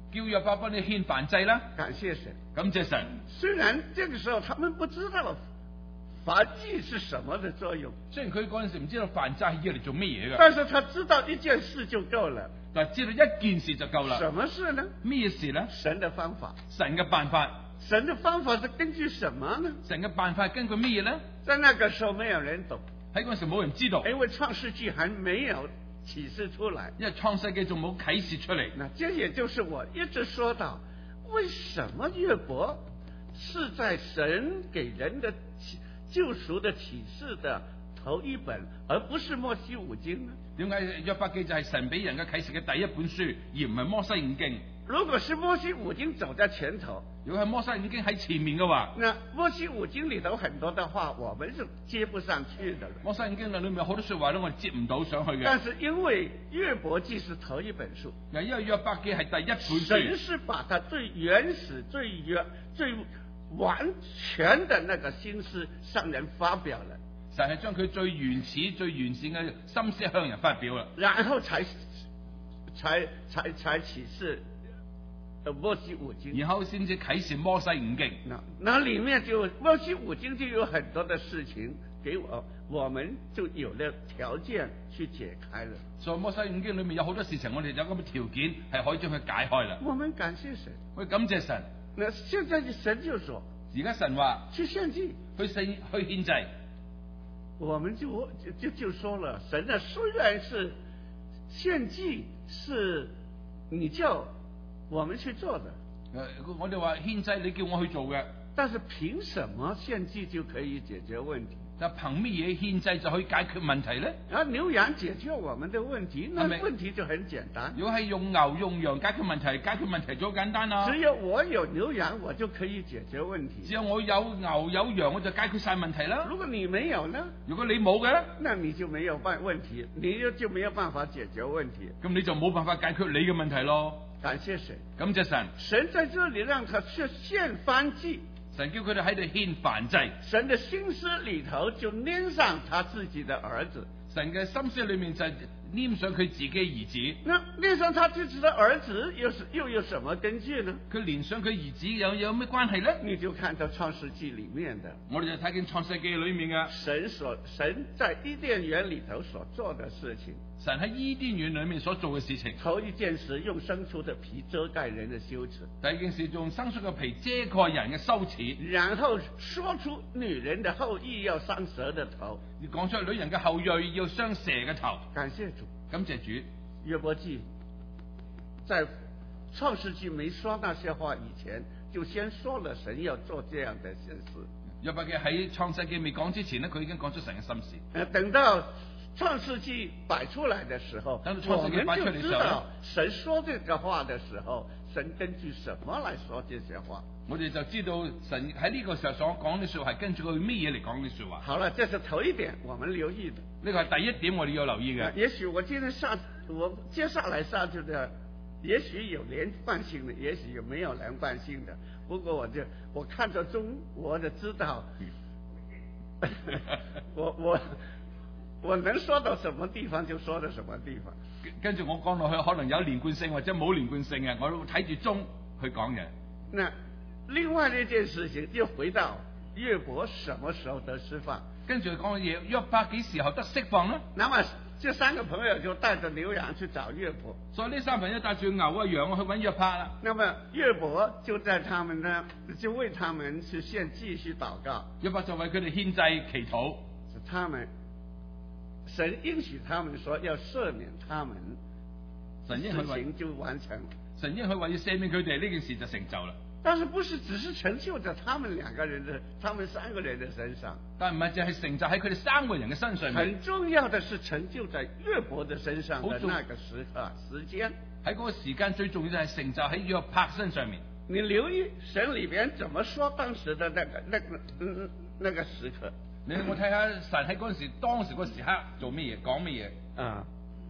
[SPEAKER 2] 叫約伯幫你獻燔祭啦。
[SPEAKER 1] 感謝神，
[SPEAKER 2] 感謝神。
[SPEAKER 1] 雖然這個時候他們不知道燔祭是什麼的作用，
[SPEAKER 2] 雖然佢嗰陣時唔知道燔祭係要嚟做乜嘢嘅，
[SPEAKER 1] 但是他知道一件事就夠了。
[SPEAKER 2] 但係知道一件事就夠啦。
[SPEAKER 1] 什麼事呢？
[SPEAKER 2] 咩事呢？
[SPEAKER 1] 神的方法。
[SPEAKER 2] 神嘅辦法。
[SPEAKER 1] 神的方法是根據什麼呢？
[SPEAKER 2] 神嘅辦法係根據乜嘢呢？
[SPEAKER 1] 在那個時候沒有人懂，
[SPEAKER 2] 喺嗰陣時冇人知道，
[SPEAKER 1] 因為創世紀還沒有啟示出來，
[SPEAKER 2] 因為創世紀仲冇啟示出嚟。
[SPEAKER 1] 那這也就是我一直說到，為什麼約伯是在神給人的救贖的啟示的頭一本，而不是摩西五經呢？
[SPEAKER 2] 點解約伯記就係神俾人嘅啟示嘅第一本書，而唔係摩西五經？
[SPEAKER 1] 如果是摩西五經走在前頭，
[SPEAKER 2] 如果係摩西五經喺前面嘅話，
[SPEAKER 1] 那摩西五經裏頭很多的話，我們是接不上去的。
[SPEAKER 2] 摩西五經裏面有好多說話咧，我哋接唔到上去嘅。
[SPEAKER 1] 但是因為約伯記是頭一本書，
[SPEAKER 2] 嗱，因為約伯記係第一本書，
[SPEAKER 1] 神是把它最原始、最原、最完全的那個心思向人發表了。
[SPEAKER 2] 神係將佢最原始、最完善嘅心思向人發表啦，
[SPEAKER 1] 然後才才才才啟示摩西五經，
[SPEAKER 2] 然後先至啟示摩西五經。
[SPEAKER 1] 那那裏面就摩西五經就有很多的事情給我，我們就有了條件去解開了。
[SPEAKER 2] 所以摩西五經裏面有好多事情，我哋有咁嘅條件係可以將佢解開啦。
[SPEAKER 1] 我們感謝神，
[SPEAKER 2] 我感謝神。
[SPEAKER 1] 那現在的神就說，
[SPEAKER 2] 而家神話
[SPEAKER 1] 去獻祭，
[SPEAKER 2] 去獻去獻祭，
[SPEAKER 1] 我們就就就說了，神呢雖然是獻祭是你叫我們去做的，
[SPEAKER 2] 誒，我哋話獻祭你叫我去做嘅，
[SPEAKER 1] 但是憑什麼獻祭就可以解決問題？
[SPEAKER 2] 但憑乜嘢獻祭就可以解決問題咧？
[SPEAKER 1] 啊，牛羊解決我們的問題，那問題就很簡單。
[SPEAKER 2] 如果係用牛用羊解決問題，解決問題就好簡單啦。
[SPEAKER 1] 只有我有牛羊，我就可以解決問題。
[SPEAKER 2] 只有我有牛有羊，我就解決晒問題啦。
[SPEAKER 1] 如果你沒有呢？
[SPEAKER 2] 如果你冇嘅咧，
[SPEAKER 1] 那你就沒有辦問題，你就就沒有辦法解決問題。
[SPEAKER 2] 咁你就冇辦法解決你嘅問題咯。
[SPEAKER 1] 感謝神，
[SPEAKER 2] 感謝神。
[SPEAKER 1] 神在這裏讓他去獻燔祭，
[SPEAKER 2] 神叫佢哋喺度獻燔祭。
[SPEAKER 1] 神的心思裏頭就黏上他自己的兒子。
[SPEAKER 2] 神嘅心思裏面就黏上佢自己兒子。
[SPEAKER 1] 那黏上他自己的兒子又是又有什麼根據呢？
[SPEAKER 2] 佢連上佢兒子有有咩關係呢？
[SPEAKER 1] 你就看到創世紀裏面的，
[SPEAKER 2] 我哋就睇見創世紀裏面嘅
[SPEAKER 1] 神所神在伊甸園裏頭所做的事情。
[SPEAKER 2] 神喺伊甸園裏面所做嘅事情，
[SPEAKER 1] 頭一件事用牲畜的皮遮蓋人的羞恥，
[SPEAKER 2] 第二件事用牲畜嘅皮遮蓋人嘅羞恥，
[SPEAKER 1] 然後說出女人的後裔要傷蛇的頭，
[SPEAKER 2] 你講出女人嘅後裔要傷蛇嘅頭。
[SPEAKER 1] 感謝主，
[SPEAKER 2] 感謝主。
[SPEAKER 1] 約伯記在創世紀沒說那些話以前，就先說了神要做這樣的事。
[SPEAKER 2] 約伯記喺創世紀未講之前呢，佢已經講出神嘅心事。
[SPEAKER 1] 呃，等到創世紀擺出來的時候，我們就知道神說這個話的時候，神根據什麼來說這些話。
[SPEAKER 2] 我哋就知道神喺呢個時候所講嘅說話係跟住佢咩嘢嚟講嘅說話。
[SPEAKER 1] 好了，這是頭一點我們留意的。
[SPEAKER 2] 呢個係第一點我哋要留意嘅。
[SPEAKER 1] 也許我今天上我接下來上去的，也許有連貫性的，也許有沒有連貫性的。不過我就我看着中，我就知道，嗯、我我。我能說到什麼地方就說到什麼地方，
[SPEAKER 2] 跟住我講落去，可能有連貫性或者冇連貫性嘅，我都睇住中去講嘅。
[SPEAKER 1] 那另外呢件事情又回到約伯什麼時候得釋放？
[SPEAKER 2] 跟住講嘢，約伯幾時候得釋放呢？
[SPEAKER 1] 那麼這三個朋友就帶着牛羊去找約伯，
[SPEAKER 2] 所以呢三朋友帶住牛啊羊去揾約伯啦。
[SPEAKER 1] 那麼約伯就在他們呢，就為他們去獻祭去禱告。
[SPEAKER 2] 約伯就為佢哋獻祭祈禱，
[SPEAKER 1] 是他們。神應許他們說要赦免他們，
[SPEAKER 2] 神應許
[SPEAKER 1] 事情就完成。
[SPEAKER 2] 神應許話要赦免佢哋，呢件事就成就啦。
[SPEAKER 1] 但是不是只是成就在他們兩個人的、他們三個人的身上？
[SPEAKER 2] 但唔係淨係成就喺佢哋三個人嘅身上面。
[SPEAKER 1] 很重要的是成就在約伯的身上的那個時刻時間。
[SPEAKER 2] 喺嗰個時間最重要就係成就喺約伯身上面。
[SPEAKER 1] 你留意神裏邊怎麼說當時的那個、那個、嗯、那個時刻。
[SPEAKER 2] 你有冇睇下神喺嗰陣時，當時嗰個時刻做乜嘢，講乜嘢？
[SPEAKER 1] 啊，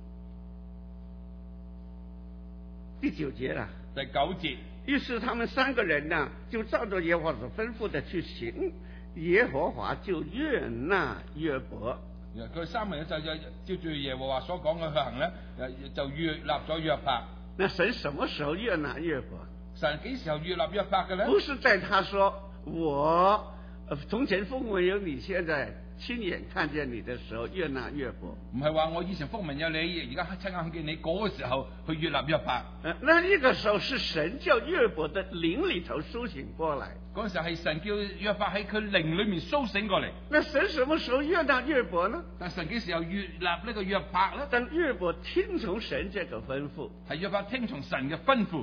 [SPEAKER 1] 第九節啦，
[SPEAKER 2] 第九節。
[SPEAKER 1] 於是他們三個人呢，就照着耶和華所吩咐的去行，耶和華就悅納約伯。
[SPEAKER 2] 佢三個人就就照住耶和華所講嘅去行咧，就悅納咗約伯。
[SPEAKER 1] 那神什麼時候悅納約伯？
[SPEAKER 2] 神幾時候悅納約伯嘅咧？
[SPEAKER 1] 不是在他說我呃從前風聞有你，現在親眼看見你的時候悅納約伯。
[SPEAKER 2] 唔係話我以前風聞有你，而家親眼見你嗰個時候去悅納約伯。
[SPEAKER 1] 呃，那一個時候是神叫約伯的靈裏頭甦醒過來。
[SPEAKER 2] 嗰陣時係神叫約伯喺佢靈裏面甦醒過嚟。
[SPEAKER 1] 那神什麼時候悅納約伯呢？
[SPEAKER 2] 但神幾時候悅納呢個約伯咧？
[SPEAKER 1] 但約伯聽從神這個吩咐，
[SPEAKER 2] 係約伯聽從神嘅吩咐，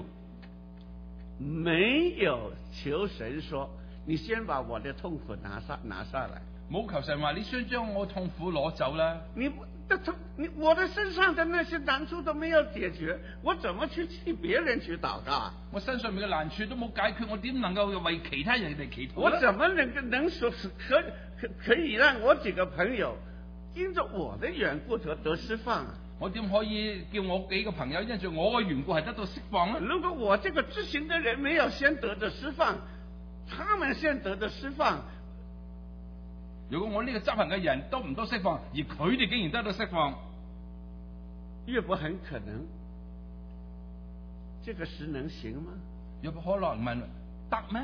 [SPEAKER 1] 沒有求神說你先把我的痛苦拿下拿下來。
[SPEAKER 2] 冇求神話你先將我痛苦攞走啦。
[SPEAKER 1] 你的痛，你我的身上的那些難處都沒有解決，我怎麼去替別人去禱告啊？
[SPEAKER 2] 我身上面嘅難處都冇解決，我點能夠為其他人哋祈禱？
[SPEAKER 1] 我怎麼能夠能說可可可以讓我幾個朋友因着我的緣故得得釋放啊？
[SPEAKER 2] 我點可以叫我幾個朋友因着我嘅緣故係得到釋放呢？
[SPEAKER 1] 如果我這個執行的人沒有先得到釋放，他們先得到釋放。
[SPEAKER 2] 如果我呢個執行嘅人都唔多釋放，而佢哋竟然得到釋放，
[SPEAKER 1] 約伯很可能，這個事能行嗎？
[SPEAKER 2] 約伯可能問得咩？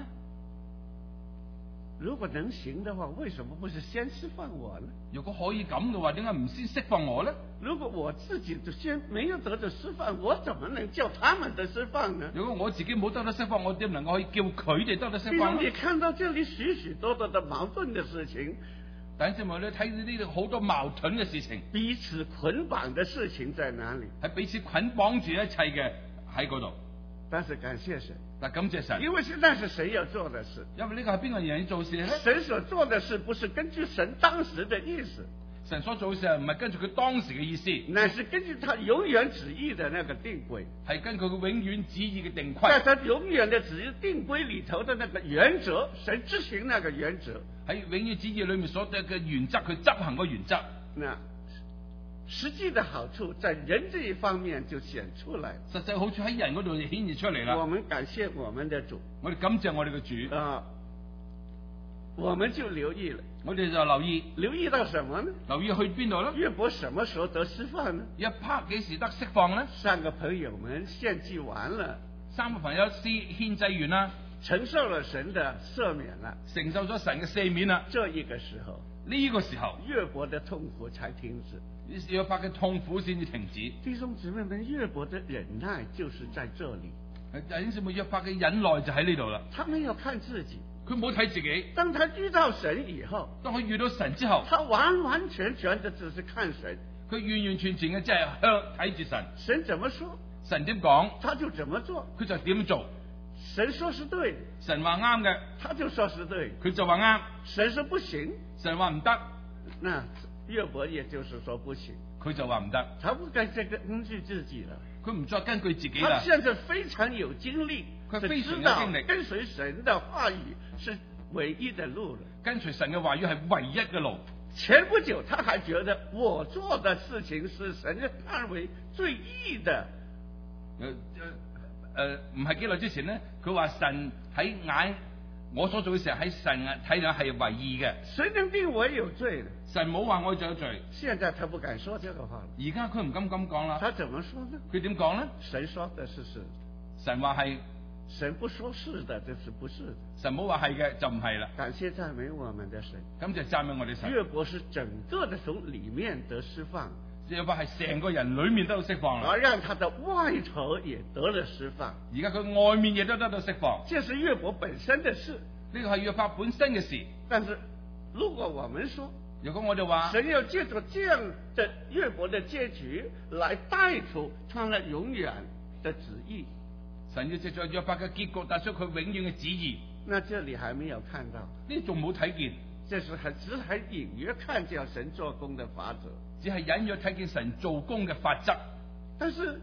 [SPEAKER 1] 如果能行的話，為什麼不是先釋放我呢？
[SPEAKER 2] 如果可以咁嘅話，點解唔先釋放我呢？
[SPEAKER 1] 如果我自己就先沒有得到釋放，我怎麼能叫他們得釋放呢？
[SPEAKER 2] 如果我自己冇得到釋放，我點能夠可以叫佢哋得到釋放呢？
[SPEAKER 1] 你看到這裏許許多多的矛盾的事情，
[SPEAKER 2] 但係你睇到呢度好多矛盾嘅事情，
[SPEAKER 1] 彼此捆綁的事情在哪裏？
[SPEAKER 2] 係彼此捆綁住一切嘅喺嗰度。
[SPEAKER 1] 但是感謝神，
[SPEAKER 2] 但感謝神，
[SPEAKER 1] 因為是那是神要做的事。
[SPEAKER 2] 因為呢個係邊個人要做事咧？
[SPEAKER 1] 神所做的事不是根據神當時的意思，
[SPEAKER 2] 神所做嘅事唔係根據佢當時嘅意思，
[SPEAKER 1] 乃是根據他永遠旨意的那個定規，
[SPEAKER 2] 係根據佢永遠旨意嘅定規。
[SPEAKER 1] 在他永遠的旨意定規裏頭的那個原則，神執行那個原則，
[SPEAKER 2] 喺永遠旨意裏面所得嘅原則，佢執行個原則。
[SPEAKER 1] 那實際的好處在人這一方面就顯出來，
[SPEAKER 2] 實際好處喺人嗰度就顯現出嚟啦。
[SPEAKER 1] 我們感謝我們的主，
[SPEAKER 2] 我哋感謝我哋嘅主
[SPEAKER 1] 啊，我們就留意了，
[SPEAKER 2] 我哋就留意，
[SPEAKER 1] 留意到什麼呢？
[SPEAKER 2] 留意去邊度咧？
[SPEAKER 1] 約伯什麼時候得釋放呢？
[SPEAKER 2] 一拍幾時得釋放咧？
[SPEAKER 1] 三個朋友們獻祭完了，
[SPEAKER 2] 三個朋友先獻祭完啦，
[SPEAKER 1] 承受了神的赦免了，
[SPEAKER 2] 承受咗神嘅赦免啦。
[SPEAKER 1] 這一個時候，
[SPEAKER 2] 呢個時候，
[SPEAKER 1] 約伯的痛苦才停止。
[SPEAKER 2] 約伯嘅痛苦先至停止。
[SPEAKER 1] 弟兄姊妹們，約伯的忍耐就是在這裏。
[SPEAKER 2] 弟兄姊妹，約伯嘅忍耐就喺呢度啦。
[SPEAKER 1] 他沒有看自己，
[SPEAKER 2] 佢冇睇自己。
[SPEAKER 1] 當他遇到神以後，
[SPEAKER 2] 當佢遇到神之後，
[SPEAKER 1] 他完完全全的只是看神。
[SPEAKER 2] 佢完完全全嘅即係向睇住神。
[SPEAKER 1] 神怎麼說，
[SPEAKER 2] 神點講，
[SPEAKER 1] 他就怎麼做。
[SPEAKER 2] 佢就點做。
[SPEAKER 1] 神說是對的，
[SPEAKER 2] 神話啱嘅，
[SPEAKER 1] 他就說是對的。
[SPEAKER 2] 佢就話啱。
[SPEAKER 1] 神說不行，
[SPEAKER 2] 神話唔得，
[SPEAKER 1] 那約伯也就是說不行，
[SPEAKER 2] 佢就話唔得。
[SPEAKER 1] 他不該再根據自己了，
[SPEAKER 2] 佢唔再根據自己
[SPEAKER 1] 他
[SPEAKER 2] 啦。
[SPEAKER 1] 現在非常有經歷，
[SPEAKER 2] 佢非常有
[SPEAKER 1] 知道
[SPEAKER 2] 經歷，
[SPEAKER 1] 跟隨神的話語是唯一的路了。
[SPEAKER 2] 跟隨神嘅話語係唯一嘅路。
[SPEAKER 1] 前不久他還覺得我做的事情是神看為最義的。
[SPEAKER 2] 誒誒誒，唔係幾耐之前咧，佢話神喺眼我所做嘅時候喺神睇嚟係唯義嘅。
[SPEAKER 1] 誰能定我有罪呢？
[SPEAKER 2] 神冇話我有罪。
[SPEAKER 1] 現在他不敢說這個話。
[SPEAKER 2] 而家佢唔敢咁講啦。
[SPEAKER 1] 他怎麼說呢？
[SPEAKER 2] 佢點講咧？
[SPEAKER 1] 神說的是是，
[SPEAKER 2] 神話係，
[SPEAKER 1] 神不說是的，就是不是的。
[SPEAKER 2] 神冇話係嘅就唔係啦。
[SPEAKER 1] 感謝讚美我們的神。
[SPEAKER 2] 咁就讚美我哋神。
[SPEAKER 1] 約伯是整個的從裏面得釋放，
[SPEAKER 2] 約伯係成個人裏面都有釋放啦，
[SPEAKER 1] 而讓他的外頭也得了釋放。
[SPEAKER 2] 而家佢外面亦都得到釋放。
[SPEAKER 1] 這是約伯本身的事，
[SPEAKER 2] 呢個係約伯本身嘅事。
[SPEAKER 1] 但是如果我們說，
[SPEAKER 2] 如果我哋話
[SPEAKER 1] 神要借着這樣的約伯的結局來帶出他那永遠的旨意，
[SPEAKER 2] 神要借着約伯嘅結局帶出佢永遠嘅旨意，
[SPEAKER 1] 那這裏還沒有看到，
[SPEAKER 2] 呢仲冇睇見，
[SPEAKER 1] 這是還只係隱約看見神做工的法則，
[SPEAKER 2] 只係隱約睇見神做工嘅法則。
[SPEAKER 1] 但是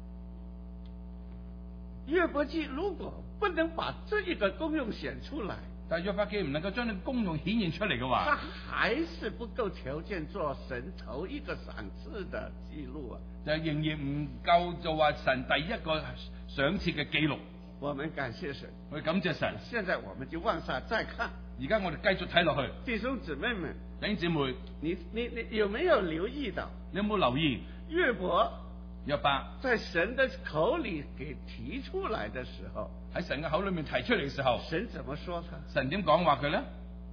[SPEAKER 1] 約伯記如果不能把這一個功用顯出來，
[SPEAKER 2] 但係約伯記唔能夠將呢個功用顯現出嚟嘅話，
[SPEAKER 1] 他還是不夠條件做神頭一個賞賜的記錄啊！
[SPEAKER 2] 就仍然唔夠就話神第一個賞賜嘅記錄。
[SPEAKER 1] 我們感謝神，
[SPEAKER 2] 我哋感謝神。
[SPEAKER 1] 現在我們就往下再看。
[SPEAKER 2] 而家我哋繼續睇落去，
[SPEAKER 1] 弟兄姊妹們，
[SPEAKER 2] 弟兄姊妹，
[SPEAKER 1] 你你你有沒有留意到？
[SPEAKER 2] 你有冇留意
[SPEAKER 1] 約伯
[SPEAKER 2] 約伯
[SPEAKER 1] 在神的口里給提出來的時候，
[SPEAKER 2] 喺神嘅口裏面提出嚟嘅時候，
[SPEAKER 1] 神怎麼說他？
[SPEAKER 2] 神點講話佢咧？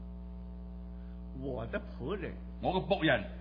[SPEAKER 1] 我的僕人，
[SPEAKER 2] 我嘅僕人，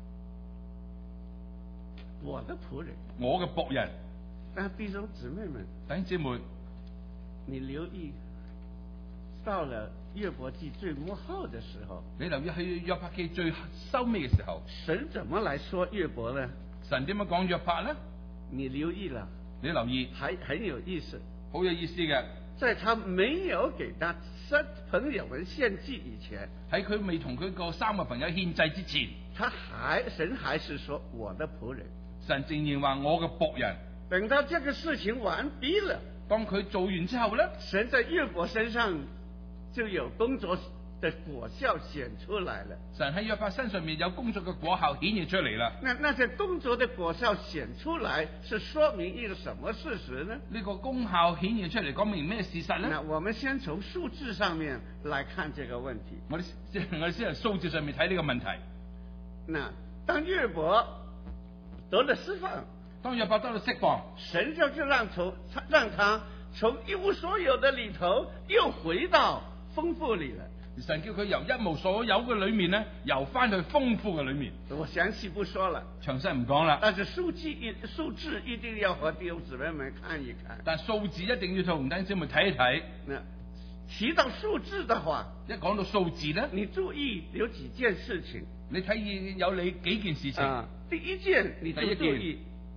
[SPEAKER 1] 我的僕人，
[SPEAKER 2] 我嘅僕人。
[SPEAKER 1] 但弟兄姊妹們，
[SPEAKER 2] 弟兄姊妹，
[SPEAKER 1] 你留意，到了約伯記最末後的時候，
[SPEAKER 2] 你留意去約伯記最收尾嘅時候，
[SPEAKER 1] 神怎麼來說約伯呢？
[SPEAKER 2] 神點樣講約伯咧？
[SPEAKER 1] 你留意了，
[SPEAKER 2] 你留意，
[SPEAKER 1] 還很有意思，
[SPEAKER 2] 好有意思嘅。
[SPEAKER 1] 在他沒有給他三朋友們獻祭以前，
[SPEAKER 2] 喺佢未同佢個三個朋友獻祭之前，
[SPEAKER 1] 他還神還是說我的僕人。
[SPEAKER 2] 神仍然話我嘅僕人。
[SPEAKER 1] 等到這個事情完畢了，
[SPEAKER 2] 當佢做完之後咧，
[SPEAKER 1] 神在約伯身上就有工作的果效顯出來了。
[SPEAKER 2] 神喺約伯身上面有工作嘅果效顯現出嚟啦。
[SPEAKER 1] 那那些工作的果效顯出來，是說明一個什麼事實呢？
[SPEAKER 2] 呢個功效顯現出嚟，講明咩事實咧？
[SPEAKER 1] 那我們先從數字上面來看這個問題。
[SPEAKER 2] 我哋先我哋先喺數字上面睇呢個問題。
[SPEAKER 1] 那當約伯得了釋放，
[SPEAKER 2] 當約伯得到釋放，
[SPEAKER 1] 神就就讓從讓他從一無所有的裏頭又回到豐富裏了。
[SPEAKER 2] 神叫佢由一無所有嘅裏面咧，游翻去豐富嘅裏面。
[SPEAKER 1] 我詳細不說了，
[SPEAKER 2] 詳細唔講啦。
[SPEAKER 1] 但是數字一數字一定要和弟兄姊妹們看一看。
[SPEAKER 2] 但數字一定要同弟兄姊妹睇一睇。
[SPEAKER 1] 那提到數字的話，
[SPEAKER 2] 一講到數字咧，
[SPEAKER 1] 你注意有幾件事情。
[SPEAKER 2] 你睇有你幾件事情。
[SPEAKER 1] 啊，第一件你就注意，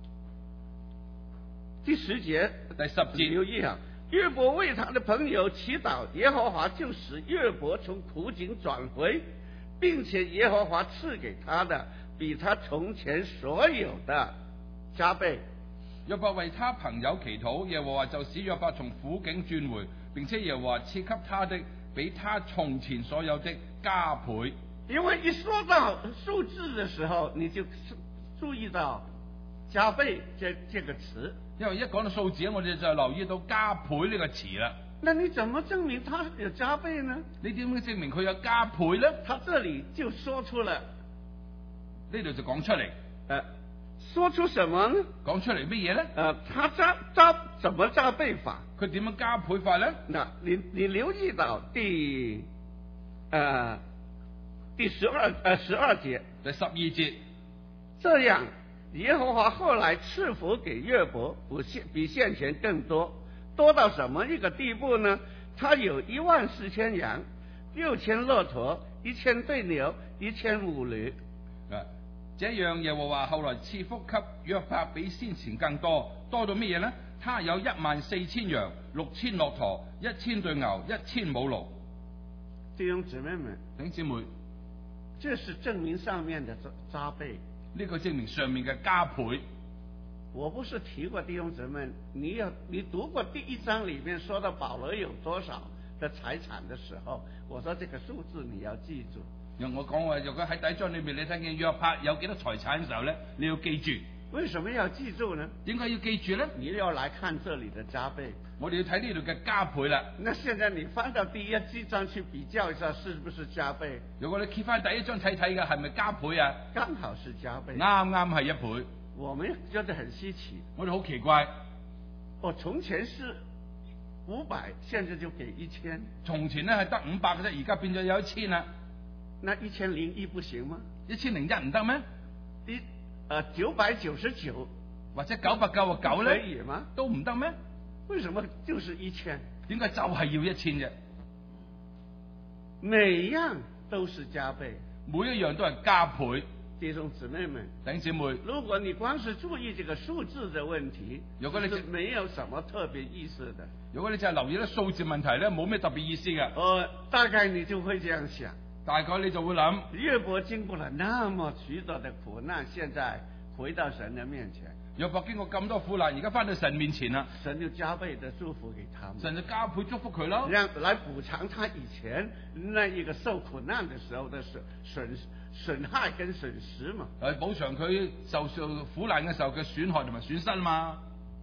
[SPEAKER 1] 第十節，
[SPEAKER 2] 第十節
[SPEAKER 1] 留意啊。約伯為他的朋友祈禱，耶和華就使約伯從苦境轉回，並且耶和華賜給他的比他從前所有的加倍。
[SPEAKER 2] 約伯為他朋友祈禱，耶和華就使約伯從苦境轉回，並且耶和華賜給他的比他從前所有的加倍。
[SPEAKER 1] 因為一說到數字的時候，你就注意到加倍這這個詞。
[SPEAKER 2] 因為一講到數字，我哋就留意到加倍呢個詞啦。
[SPEAKER 1] 那你怎麼證明他有加倍呢？
[SPEAKER 2] 你點樣證明佢有加倍呢？
[SPEAKER 1] 他這裏就說出了，
[SPEAKER 2] 呢度就講出嚟。
[SPEAKER 1] 呃，說出什麼呢？
[SPEAKER 2] 講出嚟乜嘢咧？
[SPEAKER 1] 呃，他加加怎麼加倍法？
[SPEAKER 2] 佢點樣加倍法咧？
[SPEAKER 1] 那你你留意到第，呃，第十二呃十二節，
[SPEAKER 2] 第十二節，
[SPEAKER 1] 這樣。耶和華後來賜福給約伯，比現比先前更多，多到什麼一個地步呢？他有一萬四千羊，六千駱駝，一千對牛，一千母驢。
[SPEAKER 2] 啊，這樣耶和華後來賜福給約伯，比先前更多，多到乜嘢呢？他有一萬四千羊，六千駱駝，一千對牛，一千母驢。
[SPEAKER 1] 弟兄姊妹們，
[SPEAKER 2] 弟兄姊妹，
[SPEAKER 1] 這是證明上面的加倍。
[SPEAKER 2] 呢個證明上面嘅加倍。
[SPEAKER 1] 我不是提過弟兄姊妹，你要你讀過第一章裏面說到保羅有多少的財產的時候，我說這個數字你要記住。
[SPEAKER 2] 讓我講話，如果喺第一章裏面你睇見約伯有幾多財產嘅時候咧，你要記住。
[SPEAKER 1] 為什麼要記住呢？
[SPEAKER 2] 點解要記住咧？
[SPEAKER 1] 你要來看這裏的加倍。
[SPEAKER 2] 我哋要睇呢度嘅加倍啦。
[SPEAKER 1] 那現在你翻到第一章去比較一下，是不是加倍？
[SPEAKER 2] 如果你揭翻第一章睇睇嘅，係咪加倍啊？
[SPEAKER 1] 剛好是加倍。
[SPEAKER 2] 啱啱係一倍。
[SPEAKER 1] 我們覺得很稀奇。
[SPEAKER 2] 我哋好奇怪。
[SPEAKER 1] 哦，從前是五百，現在就給一千。
[SPEAKER 2] 從前咧係得五百嘅啫，而家變咗有一千啦。
[SPEAKER 1] 那一千零一不行嗎？
[SPEAKER 2] 一千零一唔得咩？
[SPEAKER 1] 一呃九百九十九
[SPEAKER 2] 或者九百九十九咧？
[SPEAKER 1] 可以嗎？
[SPEAKER 2] 都唔得咩？
[SPEAKER 1] 為什麼就是一千？
[SPEAKER 2] 點解就係要一千啫？
[SPEAKER 1] 每樣都是加倍，
[SPEAKER 2] 每一樣都係加倍。
[SPEAKER 1] 弟兄姊妹們，
[SPEAKER 2] 弟兄姊妹，
[SPEAKER 1] 如果你光是注意這個數字的問題，
[SPEAKER 2] 如果你
[SPEAKER 1] 是沒有什麼特別意思的。
[SPEAKER 2] 如果你就係留意啲數字問題咧，冇咩特別意思嘅。
[SPEAKER 1] 呃，大概你就會這樣想，
[SPEAKER 2] 大概你就會諗，
[SPEAKER 1] 約伯經過了那麼許多的苦難，現在回到神的面前。
[SPEAKER 2] 約伯經過咁多苦難，而家翻到神面前啦，
[SPEAKER 1] 神就加倍的祝福給他們，
[SPEAKER 2] 神就加倍祝福佢咯，
[SPEAKER 1] 讓來補償他以前那一個受苦難的時候的損損損害跟損失嘛。
[SPEAKER 2] 嚟補償佢受受苦難嘅時候嘅損害同埋損失嘛。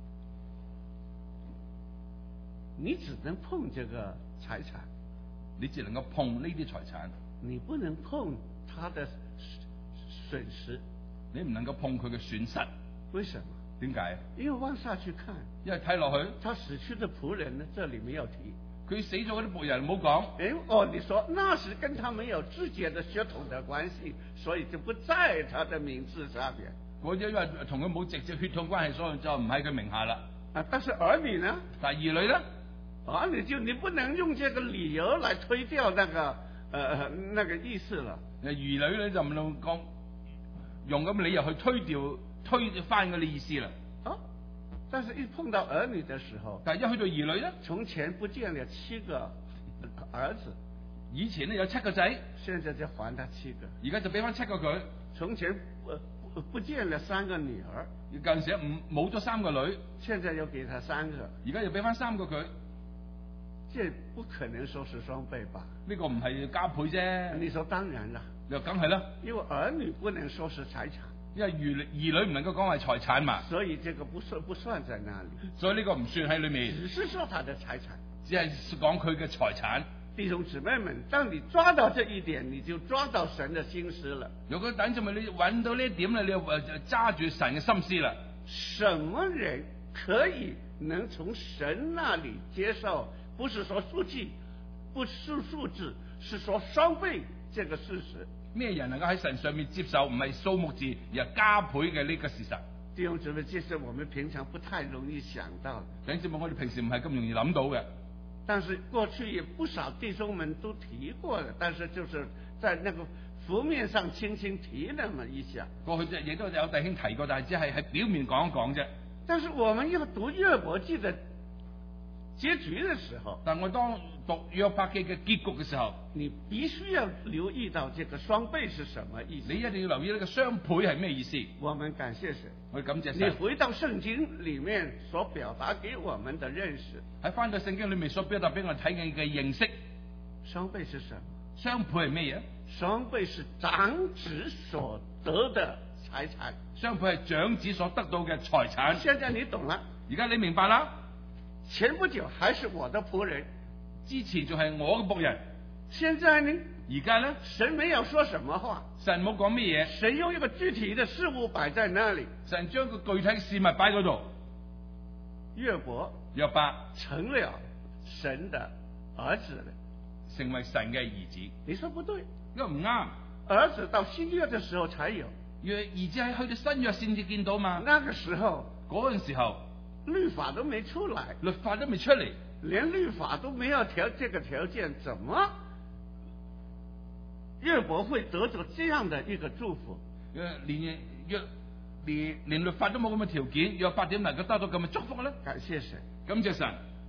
[SPEAKER 1] 你只能碰這個財產，
[SPEAKER 2] 你只能夠碰呢啲財產，
[SPEAKER 1] 你不能碰他的損失，
[SPEAKER 2] 你唔能夠碰佢嘅損失。
[SPEAKER 1] 為什麼？
[SPEAKER 2] 點解？
[SPEAKER 1] 因為往下去看，
[SPEAKER 2] 因為睇落去，
[SPEAKER 1] 他死去的僕人呢，這裏沒有提。
[SPEAKER 2] 佢死咗嗰啲僕人冇講。
[SPEAKER 1] 哎，哦，你說那是跟他沒有直接的血統的關係，所以就不在他的名字上面。
[SPEAKER 2] 嗰啲因為同佢冇直接血統關係，所以就唔喺佢名下啦。
[SPEAKER 1] 啊，但是兒女呢？
[SPEAKER 2] 但係兒女咧，
[SPEAKER 1] 兒女就你不能用這個理由來推掉那個，呃，那個意思了。
[SPEAKER 2] 兒女咧就唔能講用咁嘅理由去推掉、推翻嗰啲意思啦。
[SPEAKER 1] 啊，但是一碰到兒女的時候，
[SPEAKER 2] 但係一去到兒女咧，
[SPEAKER 1] 從前不見了七個兒子，
[SPEAKER 2] 以前咧有七個仔，
[SPEAKER 1] 現在就還他七個，
[SPEAKER 2] 而家就俾翻七個佢。
[SPEAKER 1] 從前不不不見了三個女兒，
[SPEAKER 2] 近時唔冇咗三個女，
[SPEAKER 1] 現在又給他三個，
[SPEAKER 2] 而家又俾翻三個佢。
[SPEAKER 1] 這不可能說是雙倍吧？
[SPEAKER 2] 呢個唔係加倍啫。
[SPEAKER 1] 你說當然啦，
[SPEAKER 2] 又梗係啦，
[SPEAKER 1] 因為兒女不能說是財產，
[SPEAKER 2] 因為兒兒女唔能夠講係財產嘛，
[SPEAKER 1] 所以這個不算不算在那裏。
[SPEAKER 2] 所以呢個唔算喺裏面，
[SPEAKER 1] 只是說他的財產，
[SPEAKER 2] 只係講佢嘅財產。
[SPEAKER 1] 弟兄姊妹們，當你抓到這一點，你就抓到神的心思了。
[SPEAKER 2] 如果等陣咪你揾到呢一點咧，你就揸住神嘅心思啦。
[SPEAKER 1] 什麼人可以能從神那裏接受？不是說數據，不是數字，是說雙倍這個事實。
[SPEAKER 2] 咩人能夠喺神上面接受唔係數目字而係加倍嘅呢個事實？
[SPEAKER 1] 弟兄姊妹，這是我們平常不太容易想到的。
[SPEAKER 2] 弟兄姊妹，我哋平時唔係咁容易諗到嘅。
[SPEAKER 1] 但是過去也不少弟兄們都提過的，但是就是在那個浮面上輕輕提那麼一下。
[SPEAKER 2] 過去亦都有弟兄提過，但係只係喺表面講一講啫。
[SPEAKER 1] 但是我們要讀約伯記的結局的時候，
[SPEAKER 2] 但我當讀約伯記嘅結局嘅時候，
[SPEAKER 1] 你必須要留意到這個雙倍是什麼意思。
[SPEAKER 2] 你一定要留意呢個雙倍係咩意思。
[SPEAKER 1] 我們感謝神，
[SPEAKER 2] 我哋感謝神。
[SPEAKER 1] 你回到聖經裏面所表達給我們的認識，
[SPEAKER 2] 喺翻到聖經裏面所表達俾我睇嘅嘅認識，
[SPEAKER 1] 雙倍是什麼？
[SPEAKER 2] 雙倍係咩嘢？
[SPEAKER 1] 雙倍是長子所得的財產。
[SPEAKER 2] 雙倍係長子所得到嘅財產。
[SPEAKER 1] 現在你懂了，
[SPEAKER 2] 而家你明白啦。
[SPEAKER 1] 前不久還是我的僕人，
[SPEAKER 2] 之前就係我嘅僕人，
[SPEAKER 1] 現在呢？
[SPEAKER 2] 而家呢？
[SPEAKER 1] 神沒有說什麼話，
[SPEAKER 2] 神冇講咩嘢，
[SPEAKER 1] 神用一個具體的事物擺在那裏，
[SPEAKER 2] 神將個具體事物擺嗰度。
[SPEAKER 1] 約伯，
[SPEAKER 2] 約伯
[SPEAKER 1] 成了神的兒子了，
[SPEAKER 2] 成為神嘅兒子。
[SPEAKER 1] 你說不對，
[SPEAKER 2] 因為唔啱，
[SPEAKER 1] 兒子到新約的時候才有，
[SPEAKER 2] 約兒子係去到新約先至見到嘛。
[SPEAKER 1] 那個時候，
[SPEAKER 2] 嗰陣時候。
[SPEAKER 1] 律法都沒出來，
[SPEAKER 2] 律法都未出嚟，
[SPEAKER 1] 連律法都沒有條這個條件，怎麼約伯會得着這樣的一個祝福？
[SPEAKER 2] 連約連連律法都冇咁嘅條件，約伯點能夠得到咁嘅祝福咧？
[SPEAKER 1] 感謝神，
[SPEAKER 2] 感謝神。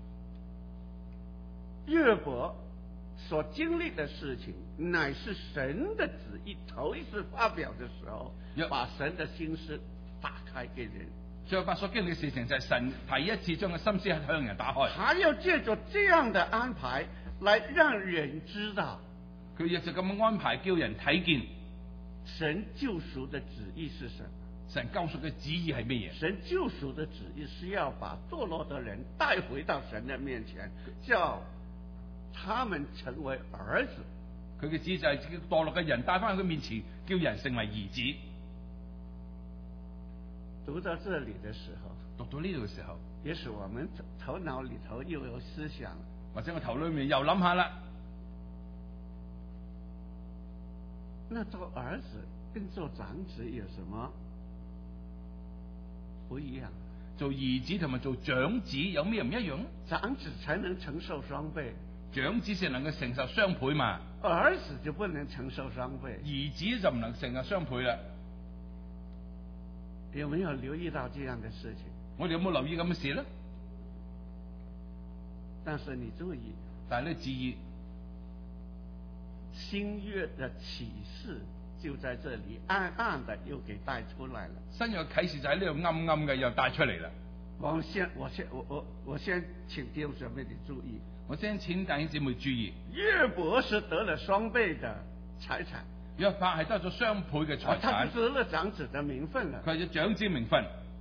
[SPEAKER 1] 約伯所經歷的事情，乃是神的旨意頭一次發表的時候，把神的心思打開給人。
[SPEAKER 2] 約伯所經歷嘅事情就係神第一次將個心思向人打開，
[SPEAKER 1] 他要借着這樣的安排來讓人知道，
[SPEAKER 2] 佢亦就咁樣安排叫人睇見
[SPEAKER 1] 神救贖的旨意是什麼？
[SPEAKER 2] 神救贖嘅旨意係咩嘢？神
[SPEAKER 1] 救贖的旨意是要把墮落的人帶回到神的面前，叫他們成為兒子。
[SPEAKER 2] 佢嘅旨意就係叫墮落嘅人帶翻去佢面前，叫人成為兒子。
[SPEAKER 1] 讀到這裏的時候，
[SPEAKER 2] 讀到呢度嘅時候，
[SPEAKER 1] 也許我們頭腦裏頭又有思想，
[SPEAKER 2] 或者我頭裏面又諗下啦。
[SPEAKER 1] 那做兒子跟做長子有什麼不一樣？
[SPEAKER 2] 做兒子同埋做長子有咩唔一樣？
[SPEAKER 1] 長子才能承受雙倍，
[SPEAKER 2] 長子先能夠承受雙倍嘛。
[SPEAKER 1] 兒子就不能承受雙倍，
[SPEAKER 2] 兒子就唔能承受雙倍啦。
[SPEAKER 1] 有沒有留意到這樣的事情？
[SPEAKER 2] 我哋有冇留意咁嘅事咧？
[SPEAKER 1] 但是你注意，
[SPEAKER 2] 但係你注意，
[SPEAKER 1] 新約的啟示就在這裏暗暗的又給帶出來了。
[SPEAKER 2] 新約啟示就喺呢度暗暗嘅又帶出嚟啦。
[SPEAKER 1] 我先，我先，我我我先請弟兄姊妹你注意，
[SPEAKER 2] 我先請弟兄姊妹注意，
[SPEAKER 1] 約伯是得了雙倍的財產。
[SPEAKER 2] 約伯係得咗雙倍嘅財產，
[SPEAKER 1] 他得了長子的名分了。
[SPEAKER 2] 佢係長子名分。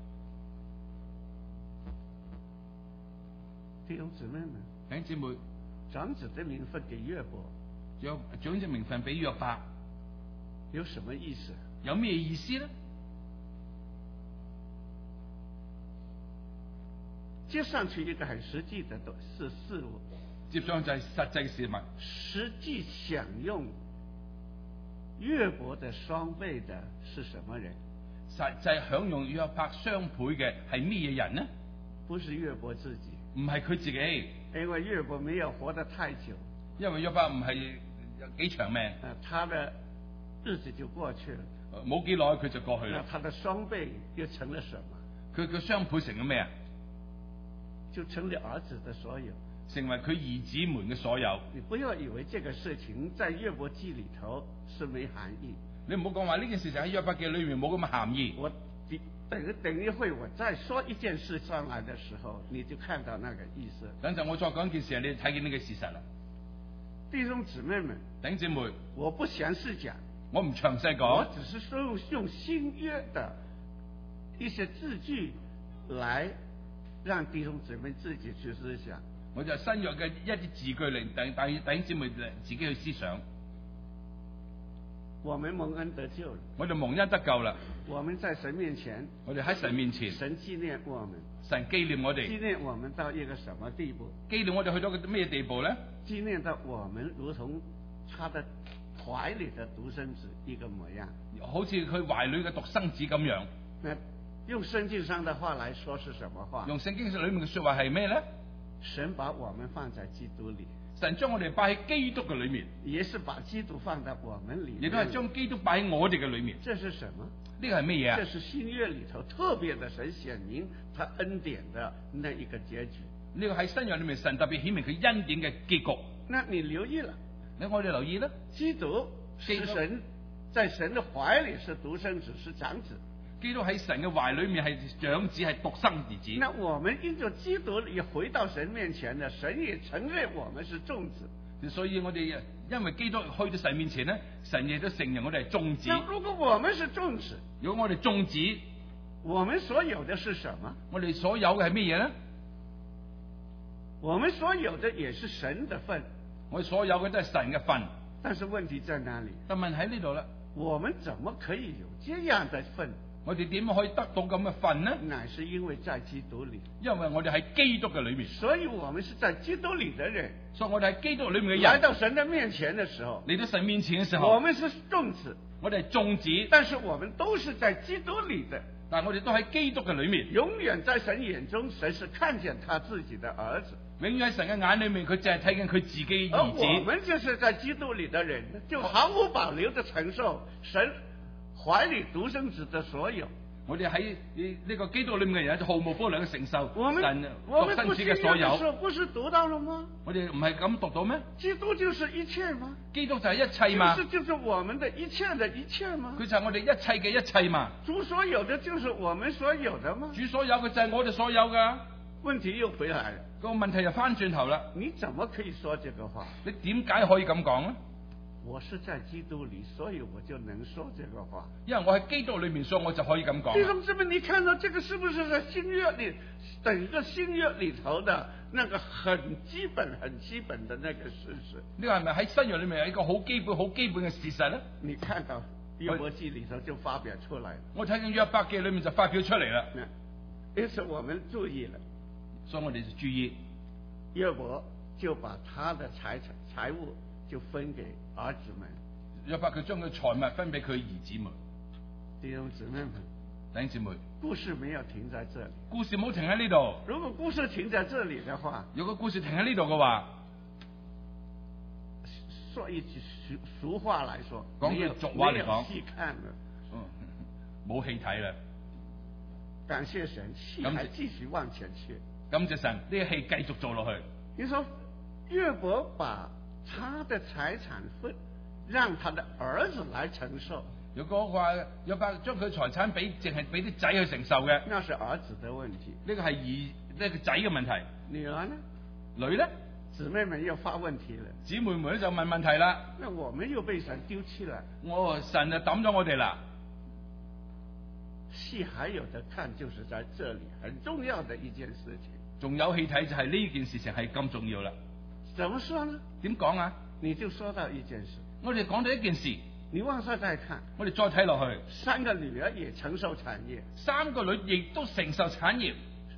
[SPEAKER 1] 弟兄姊妹們，
[SPEAKER 2] 弟兄姊妹，
[SPEAKER 1] 長子的名分給約伯，
[SPEAKER 2] 約長子名分俾約伯，
[SPEAKER 1] 有什麼意思？
[SPEAKER 2] 有咩意思呢？
[SPEAKER 1] 接上去一個很實際的事事物，
[SPEAKER 2] 接上就係實際事物，
[SPEAKER 1] 實際享用約伯的雙倍的是什麼人？
[SPEAKER 2] 實際享用約伯雙倍嘅係咩嘢人呢？
[SPEAKER 1] 不是約伯自己，
[SPEAKER 2] 唔係佢自己，
[SPEAKER 1] 因為約伯沒有活得太久，
[SPEAKER 2] 因為約伯唔係幾長命，
[SPEAKER 1] 啊，他的日子就過去了，
[SPEAKER 2] 冇幾耐佢就過去啦。
[SPEAKER 1] 那他的雙倍又成了什麼？
[SPEAKER 2] 佢佢雙倍成咗咩啊？
[SPEAKER 1] 就成了兒子的所有，
[SPEAKER 2] 成為佢兒子們嘅所有。
[SPEAKER 1] 你不要以為這個事情在約伯記裏頭是沒含義。
[SPEAKER 2] 你唔好講話呢件事情喺約伯記裏面冇咁嘅含義。
[SPEAKER 1] 我等等一會我再說一件事上來的時候，你就看到那個意思。
[SPEAKER 2] 等陣我再講一件事，你睇見呢個事實啦。
[SPEAKER 1] 弟兄姊妹們，
[SPEAKER 2] 弟兄姊妹，
[SPEAKER 1] 我不詳細講，
[SPEAKER 2] 我唔詳細講，
[SPEAKER 1] 我只是說用用新約的一些字句來讓弟兄姊妹自己去思想。
[SPEAKER 2] 我就新約嘅一啲字句嚟等等弟兄姊妹自己去思想。
[SPEAKER 1] 我們蒙恩得救了，
[SPEAKER 2] 我哋蒙恩得救啦。
[SPEAKER 1] 我們在神面前，
[SPEAKER 2] 我哋喺神面前，
[SPEAKER 1] 神紀念我們，
[SPEAKER 2] 神紀念我哋，
[SPEAKER 1] 紀念我們到一個什麼地步？
[SPEAKER 2] 紀念我哋去到個咩地步咧？
[SPEAKER 1] 紀念到我們如同他的懷裏的獨生子一個模樣，
[SPEAKER 2] 好似佢懷裏嘅獨生子咁樣。
[SPEAKER 1] 那用聖經上的話來說是什麼話？
[SPEAKER 2] 用聖經裏面嘅說話係咩咧？
[SPEAKER 1] 神把我們放在基督裏，
[SPEAKER 2] 神將我哋擺喺基督嘅裏面，
[SPEAKER 1] 也是把基督放在我們裏面，
[SPEAKER 2] 亦都係將基督擺喺我哋嘅裏面。
[SPEAKER 1] 這是什麼？
[SPEAKER 2] 呢個係咩嘢啊？
[SPEAKER 1] 這是新約裏頭特別的神顯明他恩典的那一個結局。
[SPEAKER 2] 呢個喺新約裏面神特別顯明佢恩典嘅結局。
[SPEAKER 1] 那你留意了？
[SPEAKER 2] 你我哋留意啦，
[SPEAKER 1] 基督是神在神的懷裏是獨生子，是長子。
[SPEAKER 2] 基督喺神嘅懷裏面係長子，係獨生兒子。
[SPEAKER 1] 那我們因着基督也回到神面前呢，神也承認我們是眾子。
[SPEAKER 2] 所以我哋因為基督去到神面前呢，神亦都承認我哋係眾子。
[SPEAKER 1] 那如果我們是眾子，
[SPEAKER 2] 如果我哋眾子，
[SPEAKER 1] 我們所有的是什麼？
[SPEAKER 2] 我哋所有嘅係咩嘢呢？
[SPEAKER 1] 我們所有的也是神的份。
[SPEAKER 2] 我哋所有嘅都係神嘅份。
[SPEAKER 1] 但是問題在哪裏？
[SPEAKER 2] 但問題喺呢度啦。
[SPEAKER 1] 我們怎麼可以有這樣的份？
[SPEAKER 2] 我哋點樣可以得到咁嘅份呢？
[SPEAKER 1] 乃是因為在基督裏，
[SPEAKER 2] 因為我哋喺基督嘅裏面，
[SPEAKER 1] 所以我們是在基督裏的人。
[SPEAKER 2] 所以我哋喺基督裏面嘅人，
[SPEAKER 1] 來到神的面前的時候，
[SPEAKER 2] 嚟到神面前嘅時候，
[SPEAKER 1] 我們是眾子，
[SPEAKER 2] 我哋係眾子，
[SPEAKER 1] 但是我們都是在基督裏的。
[SPEAKER 2] 但係我哋都喺基督嘅裏面，
[SPEAKER 1] 永遠在神眼中，神是看見他自己的兒子。
[SPEAKER 2] 永遠喺神嘅眼裏面，佢淨係睇緊佢自己兒子。
[SPEAKER 1] 而我們就是在基督裏的人，就毫無保留地承受神懷裏獨生子的所有。
[SPEAKER 2] 我哋喺呢個基督裏面嘅人，就毫無保留嘅承受
[SPEAKER 1] 我們
[SPEAKER 2] 神
[SPEAKER 1] 我們
[SPEAKER 2] 獨生子嘅所有。
[SPEAKER 1] 不是不是讀到了嗎？
[SPEAKER 2] 我哋唔係咁讀到咩？
[SPEAKER 1] 基督就是一切嗎？
[SPEAKER 2] 基督就係一切嘛？
[SPEAKER 1] 就是就是我們的一切的一切嗎？
[SPEAKER 2] 佢就係我哋一切嘅一切嘛？
[SPEAKER 1] 主所有的就是我們所有的嗎？
[SPEAKER 2] 主所有嘅就係我哋所有噶。
[SPEAKER 1] 問題又回來了，
[SPEAKER 2] 個問題就翻轉頭啦。
[SPEAKER 1] 你怎麼可以說這個話？
[SPEAKER 2] 你點解可以咁講呢？
[SPEAKER 1] 我是在基督裏，所以我就能說這個話。
[SPEAKER 2] 因為我喺基督裏面，所以我就可以咁講。
[SPEAKER 1] 弟兄姊妹，你看到這個是不是在新約裏，整個新約裏頭的那個很基本、很基本的那個事實？
[SPEAKER 2] 呢個係咪喺新約裏面有一個好基本、好基本嘅事實咧？
[SPEAKER 1] 你看到約伯記裏頭就發表出來。
[SPEAKER 2] 我睇見約伯記裏面就發表出嚟啦。
[SPEAKER 1] 因此我們注意了，
[SPEAKER 2] 所以我哋就注意，
[SPEAKER 1] 約伯就把他的財產財物就分給兒子們。
[SPEAKER 2] 約伯佢將佢財物分俾佢兒子們。
[SPEAKER 1] 弟兄姊妹們，
[SPEAKER 2] 弟兄姊妹，
[SPEAKER 1] 故事沒有停在這裏。
[SPEAKER 2] 故事冇停喺呢度。
[SPEAKER 1] 如果故事停在這裏的話，
[SPEAKER 2] 如果故事停喺呢度嘅話，
[SPEAKER 1] 說一句俗俗話來說，
[SPEAKER 2] 講句俗話嚟講，
[SPEAKER 1] 戲看了，
[SPEAKER 2] 嗯，冇戲睇啦。
[SPEAKER 1] 感謝神，戲還繼續往前去。
[SPEAKER 2] 感謝神，呢個戲繼續做落去。
[SPEAKER 1] 你說約伯把他的財產分，讓他的兒子來承受。
[SPEAKER 2] 如果話約伯將佢財產俾，淨係俾啲仔去承受嘅，
[SPEAKER 1] 那是兒子的問題。
[SPEAKER 2] 呢個係兒呢個仔嘅問題。
[SPEAKER 1] 女兒呢？
[SPEAKER 2] 女咧？
[SPEAKER 1] 姊妹們又發問題了。
[SPEAKER 2] 姊妹們咧就問問題啦。
[SPEAKER 1] 那我們又被神丟棄了。
[SPEAKER 2] 我神就抌咗我哋啦。
[SPEAKER 1] 戲還有得看，就是在這裏很重要的一件事情。
[SPEAKER 2] 仲有戲睇就係呢件事情係咁重要啦。
[SPEAKER 1] 怎麼說呢？
[SPEAKER 2] 點講啊？
[SPEAKER 1] 你就說到一件事。
[SPEAKER 2] 我哋講到一件事，
[SPEAKER 1] 你往下再看，
[SPEAKER 2] 我哋再睇落去。
[SPEAKER 1] 三個女兒也承受產業，
[SPEAKER 2] 三個女亦都承受產業。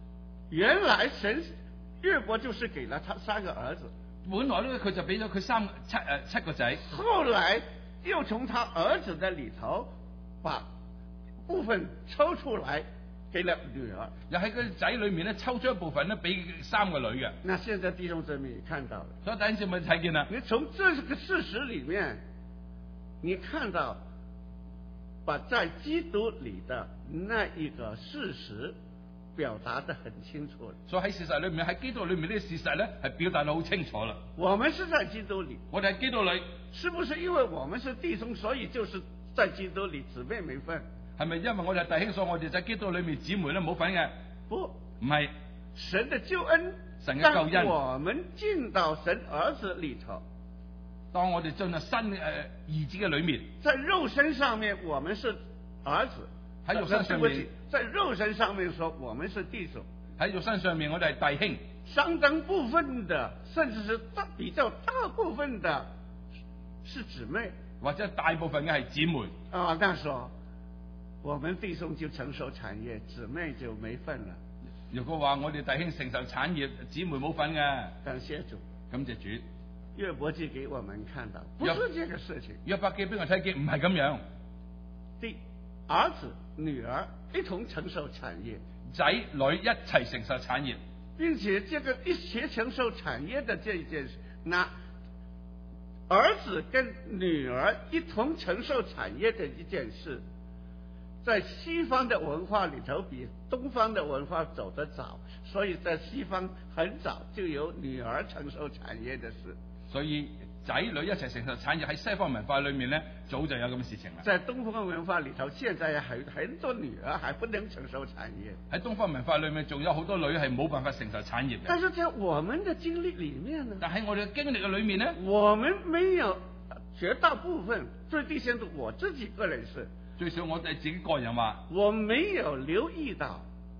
[SPEAKER 1] 原來神約伯就是給了他三個兒子，
[SPEAKER 2] 本來咧佢就俾咗佢三七誒、呃、七個仔，
[SPEAKER 1] 後來又從他兒子的裏頭把部分抽出來給了女兒，
[SPEAKER 2] 又喺佢仔裏面咧抽出一部分咧俾三個女嘅。
[SPEAKER 1] 那現在弟兄姊妹看到了，
[SPEAKER 2] 所以弟兄姊妹睇見啦，
[SPEAKER 1] 你從這個事實裏面，你看到把在基督裏的那一個事實表達得很清楚。
[SPEAKER 2] 所以喺事實裏面，喺基督裏面呢個事實咧係表達得好清楚啦。
[SPEAKER 1] 我們是在基督裏，
[SPEAKER 2] 我哋喺基督裏，
[SPEAKER 1] 是不是因為我們是弟兄，所以就是在基督裏姊妹沒份？
[SPEAKER 2] 係咪因為我哋係弟兄，所以我哋喺基督裏面姊妹咧冇份嘅？
[SPEAKER 1] 不，
[SPEAKER 2] 唔係，
[SPEAKER 1] 神的救恩，
[SPEAKER 2] 神嘅救恩，
[SPEAKER 1] 我們進到神兒子裏頭。
[SPEAKER 2] 當我哋進入新誒、呃、兒子嘅裏面，
[SPEAKER 1] 在肉身上面我們是兒子，
[SPEAKER 2] 喺肉身上面，
[SPEAKER 1] 在肉身上面說我們是弟兄，
[SPEAKER 2] 喺肉身上面我哋係弟兄。
[SPEAKER 1] 相當部分的，甚至是大比較大部分的，是姊妹，
[SPEAKER 2] 或者大部分嘅係姊妹。
[SPEAKER 1] 啊，那時候我們弟兄就承受產業，姊妹就沒份了。
[SPEAKER 2] 如果話我哋弟兄承受產業，姊妹冇份嘅。
[SPEAKER 1] 感謝主，
[SPEAKER 2] 感謝主。
[SPEAKER 1] 約伯記給我們看到，不是這個事情。
[SPEAKER 2] 約伯記俾我睇見，唔係咁樣。
[SPEAKER 1] 第兒子、女兒一同承受產業，
[SPEAKER 2] 仔女一齊承受產業，
[SPEAKER 1] 並且這個一起承受產業的這一件事，那兒子跟女兒一同承受產業的一件事，在西方的文化裏頭比東方的文化走得早，所以在西方很早就有女兒承受產業的事。
[SPEAKER 2] 所以仔女一齊承受產業喺西方文化裏面咧，早就有咁嘅事情啦。
[SPEAKER 1] 在東方文化裏頭，現在很很多女兒還不能承受產業。喺
[SPEAKER 2] 東方文化裏面，仲有好多女係冇辦法承受產業嘅。
[SPEAKER 1] 但是在我們的經歷裏面呢？
[SPEAKER 2] 但喺我哋嘅經歷嘅裏面呢，
[SPEAKER 1] 我們沒有絕大部分，最低限度我自己個人是
[SPEAKER 2] 最少我哋自己個人話，
[SPEAKER 1] 我沒有留意到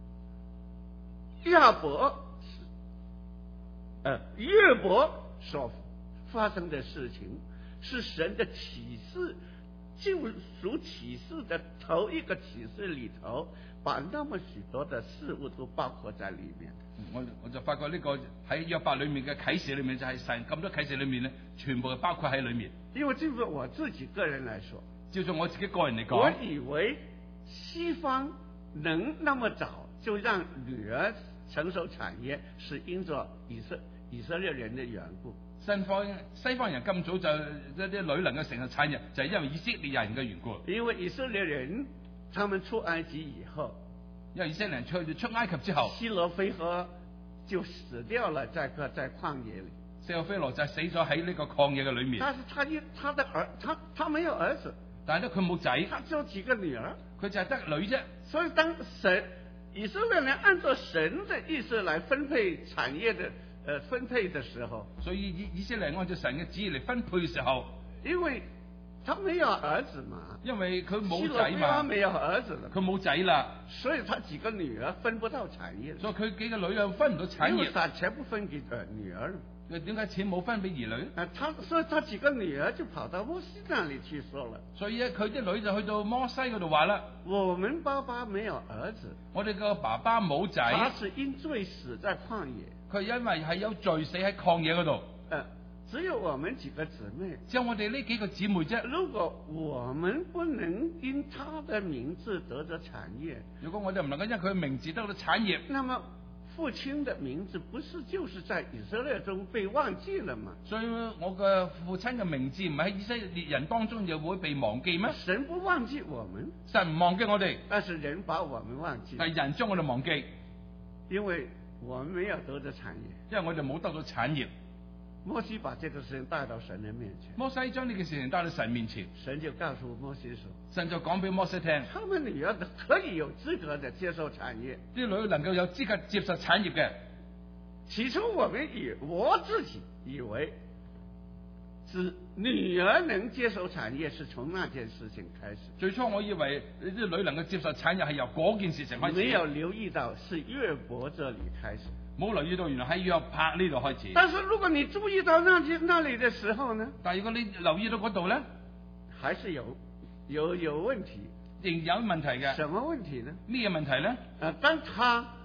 [SPEAKER 1] 亞伯，呃約伯所發生的事情是神的啟示，救贖啟示的頭一個啟示裏頭，把那麼許多的事物都包括在裏面。
[SPEAKER 2] 我我就發覺呢個喺約伯裏面嘅啟示裏面，就係神咁多啟示裏面咧，全部係包括喺裏面。
[SPEAKER 1] 因為就算我自己個人來說，
[SPEAKER 2] 照做我自己個人嚟講，
[SPEAKER 1] 我以為西方能那麼早就讓女兒承受產業，是因着以色以色列人的緣故。
[SPEAKER 2] 西方西方人咁早就一啲女能夠承受產業，就係、是、因為以色列人嘅緣故。
[SPEAKER 1] 因為以色列人，他們出埃及以後，
[SPEAKER 2] 因為以色列人出出埃及之後，
[SPEAKER 1] 希羅非河就死掉了，在個在曠野裏。
[SPEAKER 2] 希羅非羅就死咗喺呢個曠野嘅裏面。
[SPEAKER 1] 但是他一他的兒，他他沒有兒子，
[SPEAKER 2] 但係咧佢冇仔，
[SPEAKER 1] 他只有幾個女兒，
[SPEAKER 2] 佢就係得女啫。
[SPEAKER 1] 所以當神以色列人按照神的意思來分配產業的。呃，分配的時候，
[SPEAKER 2] 所以以以色列按照神嘅旨意嚟分配嘅時候，
[SPEAKER 1] 因為他沒有兒子嘛，
[SPEAKER 2] 因為佢冇仔嘛，
[SPEAKER 1] 他沒有兒子了，
[SPEAKER 2] 佢冇仔啦，
[SPEAKER 1] 所以他幾個女兒分不到產業，
[SPEAKER 2] 所以佢幾個女兒分唔到產業，
[SPEAKER 1] 因為他全部分給呃女兒。
[SPEAKER 2] 點解錢冇分俾兒女？
[SPEAKER 1] 啊，他所以他幾個女兒就跑到摩西那裏去說了，
[SPEAKER 2] 所以咧佢啲女就去到摩西嗰度話啦，
[SPEAKER 1] 我們爸爸沒有兒子，
[SPEAKER 2] 我哋個爸爸冇仔，
[SPEAKER 1] 他是因罪死在曠野。
[SPEAKER 2] 佢因為係有罪死喺曠野嗰度，
[SPEAKER 1] 呃，只有我們幾個姊妹，
[SPEAKER 2] 只有我哋呢幾個姊妹啫。
[SPEAKER 1] 如果我們不能因他的名字得着產業，
[SPEAKER 2] 如果我哋唔能夠因佢名字得到產業，
[SPEAKER 1] 那麼父親的名字不是就是在以色列中被忘記了嗎？
[SPEAKER 2] 所以我嘅父親嘅名字唔係喺以色列人當中又會被忘記咩？
[SPEAKER 1] 神不忘記我們，
[SPEAKER 2] 神唔忘記我哋，
[SPEAKER 1] 但是人把我們忘記，
[SPEAKER 2] 但係人將我哋忘記，
[SPEAKER 1] 因為我們沒有得着產業，
[SPEAKER 2] 因為我哋冇得到產業。
[SPEAKER 1] 摩西把這個事情帶到神的面前，
[SPEAKER 2] 摩西將呢件事情帶到神面前，
[SPEAKER 1] 神就告訴摩西說，
[SPEAKER 2] 神就講俾摩西聽，
[SPEAKER 1] 他們女兒可以有資格的接受產業，
[SPEAKER 2] 啲女能夠有資格接受產業嘅。
[SPEAKER 1] 起初我們以我自己以為，是女兒能接受產業是從那件事情開始。
[SPEAKER 2] 最初我以為啲女能夠接受產業係由嗰件事情開始，
[SPEAKER 1] 沒有留意到是約伯這裏開始。
[SPEAKER 2] 冇留意到原來喺約伯呢度開始。
[SPEAKER 1] 但是如果你注意到那那裏的時候呢？
[SPEAKER 2] 但係如果你留意到嗰度咧，
[SPEAKER 1] 還是有有有問題，
[SPEAKER 2] 仍有問題嘅。
[SPEAKER 1] 什麼問題呢？
[SPEAKER 2] 咩問題咧？
[SPEAKER 1] 啊，當他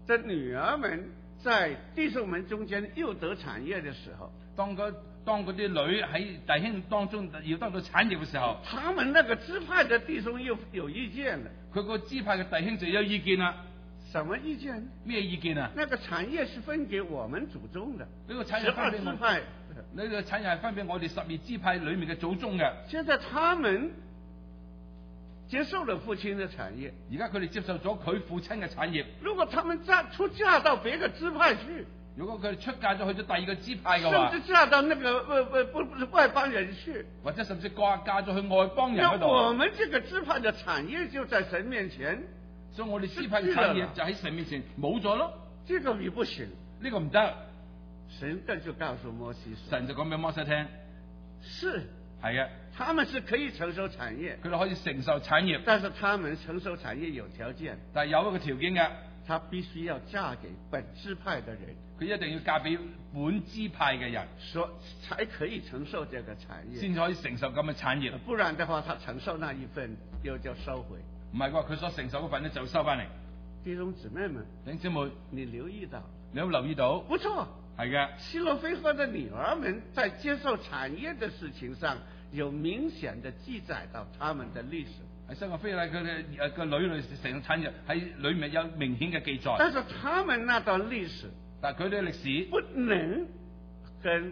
[SPEAKER 1] 这女儿们在弟兄們中間又得產業的時候，
[SPEAKER 2] 當嗰當嗰啲女喺弟兄當中要得到產業嘅時候，
[SPEAKER 1] 他們那個支派的弟兄又有意見了。
[SPEAKER 2] 佢個支派嘅弟兄就有意見啦。
[SPEAKER 1] 什麼意見？
[SPEAKER 2] 咩意見啊？
[SPEAKER 1] 那個產業是分給我們祖宗的，
[SPEAKER 2] 呢個產業分俾我
[SPEAKER 1] 支派，
[SPEAKER 2] 呢個產業係分俾我哋十二支派裏面嘅祖宗嘅。
[SPEAKER 1] 現在他們接受了父親的產業，
[SPEAKER 2] 而家佢哋接受咗佢父親嘅產業。
[SPEAKER 1] 如果他們嫁出嫁到別個支派去，
[SPEAKER 2] 如果佢哋出嫁咗去咗第二個支派嘅話，
[SPEAKER 1] 甚至嫁到那個呃呃不不是外邦人去，
[SPEAKER 2] 或者甚至嫁嫁咗去外邦人嗰
[SPEAKER 1] 那我
[SPEAKER 2] 度，
[SPEAKER 1] 們這個支派的產業就在神面前，
[SPEAKER 2] 所以我哋支派嘅產業就喺神面前冇咗咯。
[SPEAKER 1] 這個你不行，
[SPEAKER 2] 呢個唔得。
[SPEAKER 1] 神更就告訴摩西說，
[SPEAKER 2] 神就講俾摩西聽，
[SPEAKER 1] 是
[SPEAKER 2] 係啊，
[SPEAKER 1] 他們是可以承受產業，
[SPEAKER 2] 佢哋可以承受產業，
[SPEAKER 1] 但是他們承受產業有條件，
[SPEAKER 2] 但係有一個條件嘅，
[SPEAKER 1] 他必須要嫁給本支派的人，
[SPEAKER 2] 佢一定要嫁俾本支派嘅人，
[SPEAKER 1] 所才可以承受這個產業，
[SPEAKER 2] 先可以承受咁嘅產業。
[SPEAKER 1] 不然的話，他承受那一份又就收回。
[SPEAKER 2] 唔係話佢所承受嗰份咧就收翻嚟。
[SPEAKER 1] 弟兄姊妹們，
[SPEAKER 2] 弟兄姊妹，
[SPEAKER 1] 你留意到，
[SPEAKER 2] 你有冇留意到？
[SPEAKER 1] 不錯，
[SPEAKER 2] 係嘅。
[SPEAKER 1] 希洛非和的女兒們在接受產業的事情上，有明顯的記載到他們的歷史。
[SPEAKER 2] 喺西亞非禮佢嘅誒個女女承受產業喺裏面有明顯嘅記載。
[SPEAKER 1] 但是他們那段歷史，
[SPEAKER 2] 但係佢哋嘅歷史
[SPEAKER 1] 不能跟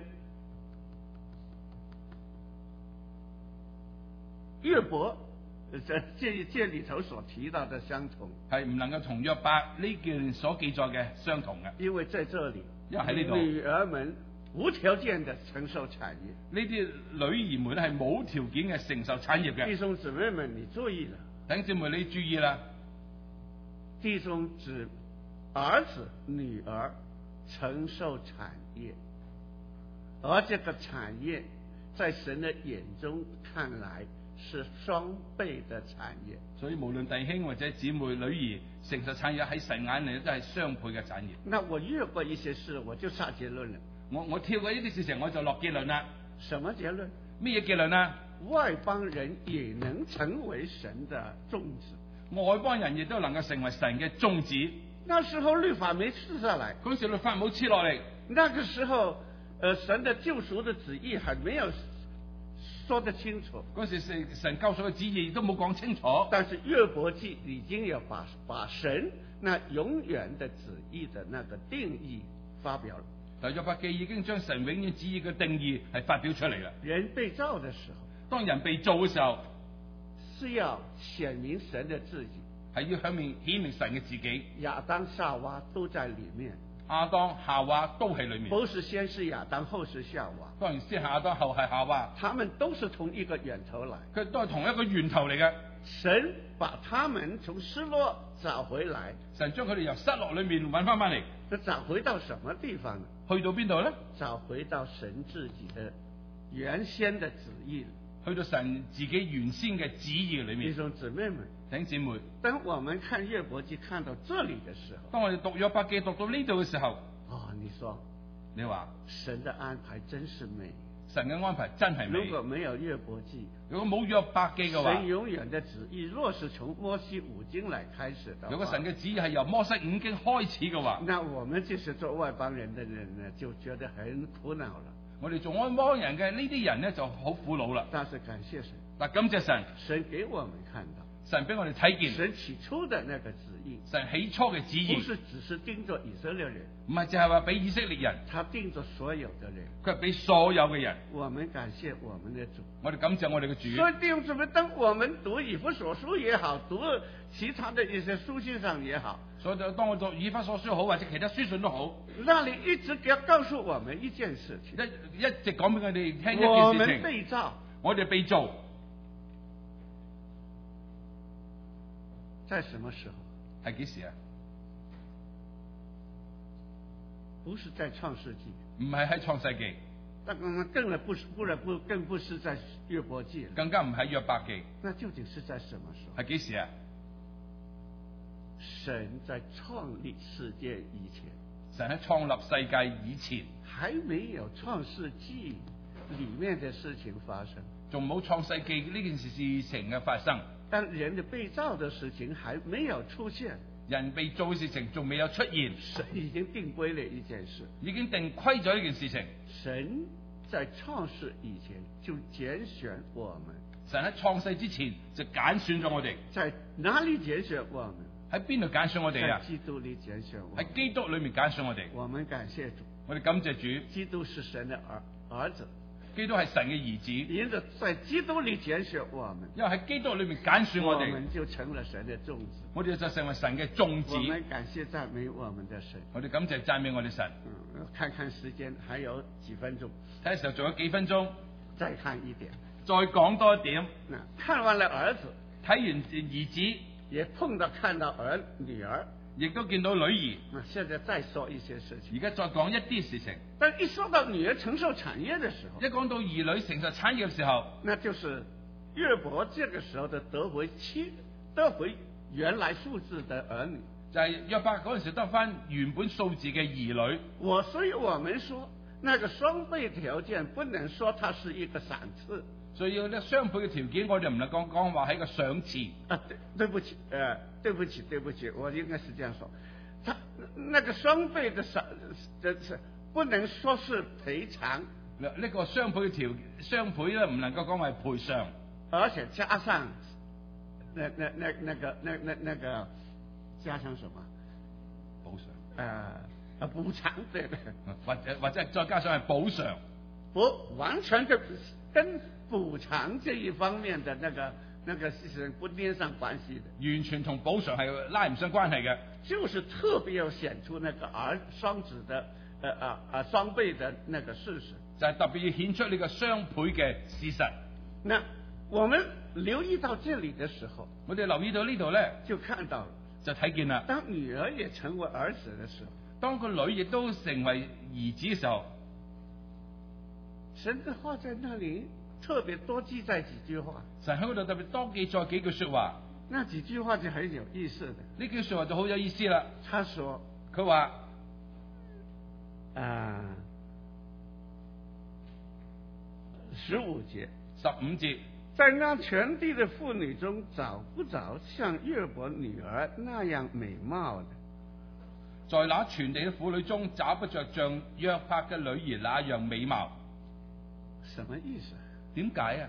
[SPEAKER 1] 約伯這這這裏頭所提到的相同，
[SPEAKER 2] 係唔能夠同約伯呢件所記載嘅相同嘅。
[SPEAKER 1] 因為在這裏，
[SPEAKER 2] 因為喺呢度，
[SPEAKER 1] 女兒們無條件的承受產業，
[SPEAKER 2] 呢啲女兒們係冇條件嘅承受產業嘅。
[SPEAKER 1] 弟兄姊妹們，你注意了，
[SPEAKER 2] 弟兄姊妹你注意啦，
[SPEAKER 1] 弟兄姊兒子女兒承受產業，而這個產業在神的眼中看來是雙倍的產業，
[SPEAKER 2] 所以無論弟兄或者姊妹女兒承受產業喺神眼裏都係雙倍嘅產業。
[SPEAKER 1] 那我越過一些事，我就下結論了。
[SPEAKER 2] 我我跳過呢啲事情，我就落結論啦。
[SPEAKER 1] 什麼結論？
[SPEAKER 2] 咩嘢結論啊？
[SPEAKER 1] 外邦人也能成為神的種子，
[SPEAKER 2] 外邦人亦都能夠成為神嘅種子。
[SPEAKER 1] 那時候律法沒賜下來，
[SPEAKER 2] 嗰時律法冇黐落嚟。
[SPEAKER 1] 那個時候，呃，神的救贖的旨意還沒有說得清楚。
[SPEAKER 2] 嗰時神神救贖嘅旨意都冇講清楚。
[SPEAKER 1] 但是約伯記已經有把把神那永遠的旨意的那個定義發表了。
[SPEAKER 2] 但約伯記已經將神永遠旨意嘅定義係發表出嚟啦。
[SPEAKER 1] 人被造的時候，
[SPEAKER 2] 當人被造嘅時候，
[SPEAKER 1] 是要顯明神的自己，
[SPEAKER 2] 係要向面顯明神嘅自己。
[SPEAKER 1] 亞當夏娃都在裏面，
[SPEAKER 2] 亞當夏娃都喺裏面。
[SPEAKER 1] 不是先是亞當後是夏娃，
[SPEAKER 2] 當然先係亞當後係夏娃，
[SPEAKER 1] 他們都是同一個源頭來，
[SPEAKER 2] 佢都係同一個源頭嚟嘅。
[SPEAKER 1] 神把他們從失落找回來，
[SPEAKER 2] 神將佢哋由失落裏面揾翻翻嚟，
[SPEAKER 1] 這找回到什麼地方呢？
[SPEAKER 2] 去到邊度咧？
[SPEAKER 1] 找回到神自己的原先的旨意，
[SPEAKER 2] 去到神自己原先嘅旨意裏面。
[SPEAKER 1] 弟兄姊妹們，
[SPEAKER 2] 弟兄姊妹，
[SPEAKER 1] 當我們看約伯記看到這裏的時候，
[SPEAKER 2] 當我哋讀約伯記讀到呢度嘅時候，
[SPEAKER 1] 哦，你說
[SPEAKER 2] 你話
[SPEAKER 1] 神的安排真是美。
[SPEAKER 2] 神嘅安排真係美。
[SPEAKER 1] 如果沒有約伯記，
[SPEAKER 2] 如果冇約伯記嘅話，
[SPEAKER 1] 神永遠的旨意若是從摩西五經來開始的話，
[SPEAKER 2] 如果神嘅旨意係由摩西五經開始嘅話，
[SPEAKER 1] 那我們就是做外邦人的人呢，就覺得很苦惱了。
[SPEAKER 2] 我哋做外邦人嘅呢啲人呢就好苦惱啦。
[SPEAKER 1] 但是感謝神，
[SPEAKER 2] 嗱，感謝神，
[SPEAKER 1] 神給我們看到，
[SPEAKER 2] 神俾我哋睇見，
[SPEAKER 1] 神起初的那個旨意，
[SPEAKER 2] 神起初嘅旨意，
[SPEAKER 1] 不是只是盯着以色列人，
[SPEAKER 2] 唔係淨係話俾以色列人，
[SPEAKER 1] 他盯着所有的人，
[SPEAKER 2] 佢係俾所有嘅人。
[SPEAKER 1] 我們感謝我們的主，
[SPEAKER 2] 我哋感謝我哋嘅主。
[SPEAKER 1] 所以弟兄姊妹，當我們讀以弗所書也好，讀其他的一些書信上也好，
[SPEAKER 2] 所以就當我讀以弗所書好，或者其他書信都好，
[SPEAKER 1] 那裡一直要告訴我們一件事情，
[SPEAKER 2] 一一直講俾我哋聽一
[SPEAKER 1] 我們
[SPEAKER 2] 件事情。
[SPEAKER 1] 被造，
[SPEAKER 2] 我哋被造
[SPEAKER 1] 在什麼時候？
[SPEAKER 2] 係幾時啊？
[SPEAKER 1] 不是在創世紀，
[SPEAKER 2] 唔係喺創世紀，
[SPEAKER 1] 但更更不是，不然不更不是在約伯記了，
[SPEAKER 2] 更加唔係約伯記。
[SPEAKER 1] 那究竟是在什麼時候？
[SPEAKER 2] 係幾時啊？
[SPEAKER 1] 神在創立世界以前，
[SPEAKER 2] 神喺創立世界以前，
[SPEAKER 1] 還沒有創世紀裏面的事情發生，
[SPEAKER 2] 仲冇創世紀呢件事事情嘅發生。
[SPEAKER 1] 當人的被造的事情還沒有出現，
[SPEAKER 2] 人被做嘅事情仲未有出現，
[SPEAKER 1] 神已經定規了一件事。
[SPEAKER 2] 已經定規咗呢件事情。
[SPEAKER 1] 神在創世以前就揀選我們，
[SPEAKER 2] 神喺創世之前就揀選咗我哋。
[SPEAKER 1] 在哪裏揀選我們？
[SPEAKER 2] 喺邊度揀選我哋啊？
[SPEAKER 1] 在基督裏揀選我們。
[SPEAKER 2] 喺基督裏面揀選我哋。
[SPEAKER 1] 我們感謝主，
[SPEAKER 2] 我哋感謝主。
[SPEAKER 1] 基督是神的兒兒子，
[SPEAKER 2] 基督係神嘅兒子，
[SPEAKER 1] 因着在基督裏揀選我們，
[SPEAKER 2] 因為喺基督裏面揀選我哋，
[SPEAKER 1] 我們就成了神的種子。
[SPEAKER 2] 我哋就成為神嘅種子。
[SPEAKER 1] 我們感謝讚美我們的神。
[SPEAKER 2] 我哋感謝讚美我哋神。
[SPEAKER 1] 嗯，看看時間還有幾分鐘，
[SPEAKER 2] 睇嘅時候仲有幾分鐘，
[SPEAKER 1] 再看一點，
[SPEAKER 2] 再講多一點。
[SPEAKER 1] 那看完了兒子，
[SPEAKER 2] 睇完兒子，
[SPEAKER 1] 也碰到看到兒女兒，
[SPEAKER 2] 亦都見到女兒。
[SPEAKER 1] 那現在再說一些事情。
[SPEAKER 2] 而家再講一啲事情。
[SPEAKER 1] 但一說到女兒承受產業的時候，
[SPEAKER 2] 一講到兒女承受產業嘅時候，
[SPEAKER 1] 那就是約伯這個時候的得回妻，得回原來數字的兒女，
[SPEAKER 2] 就係約伯嗰陣時得翻原本數字嘅兒女。
[SPEAKER 1] 我所以我們說，那個雙倍條件不能說它是一個賞賜。
[SPEAKER 2] 所以要呢雙倍嘅條件，我哋唔能講講話係一個賞賜。
[SPEAKER 1] 啊，對，對不起，呃，對不起，對不起，我應該是這樣說，他那個雙倍的賞，這是不能說是賠償。
[SPEAKER 2] 呢、這個雙倍嘅條雙倍咧，唔能夠講係賠償，
[SPEAKER 1] 而且加上那那那那個那那那個加上什麼
[SPEAKER 2] 補償？
[SPEAKER 1] 呃，啊補償，對對，
[SPEAKER 2] 或者或者再加上係補償，
[SPEAKER 1] 不完全就跟補償這一方面的那個那個是不連上關係的，
[SPEAKER 2] 完全同補償係拉唔上關係嘅，
[SPEAKER 1] 就是特別要顯出那個兒雙子的呃啊啊雙倍的那個事實，
[SPEAKER 2] 就係特別要顯出呢個雙倍嘅事實。
[SPEAKER 1] 那我們留意到這裏的時候，
[SPEAKER 2] 我哋留意到呢度咧，
[SPEAKER 1] 就看到
[SPEAKER 2] 就睇見啦。
[SPEAKER 1] 當女兒也成為兒子的時候，
[SPEAKER 2] 當個女亦都成為兒子嘅時候，
[SPEAKER 1] 神的話在那裏特別多記載幾句話，
[SPEAKER 2] 神喺嗰度特別多記載幾句說話。
[SPEAKER 1] 那幾句話就很有意思的。
[SPEAKER 2] 呢句說話就好有意思啦。
[SPEAKER 1] 他說：
[SPEAKER 2] 佢話
[SPEAKER 1] 啊，十五節，
[SPEAKER 2] 十五節，
[SPEAKER 1] 在那全地的婦女中，找不着像約伯女兒那樣美貌的。
[SPEAKER 2] 在那全地嘅婦女中，找不着像約伯嘅女兒那樣美貌。
[SPEAKER 1] 什麼意思？
[SPEAKER 2] 點解啊？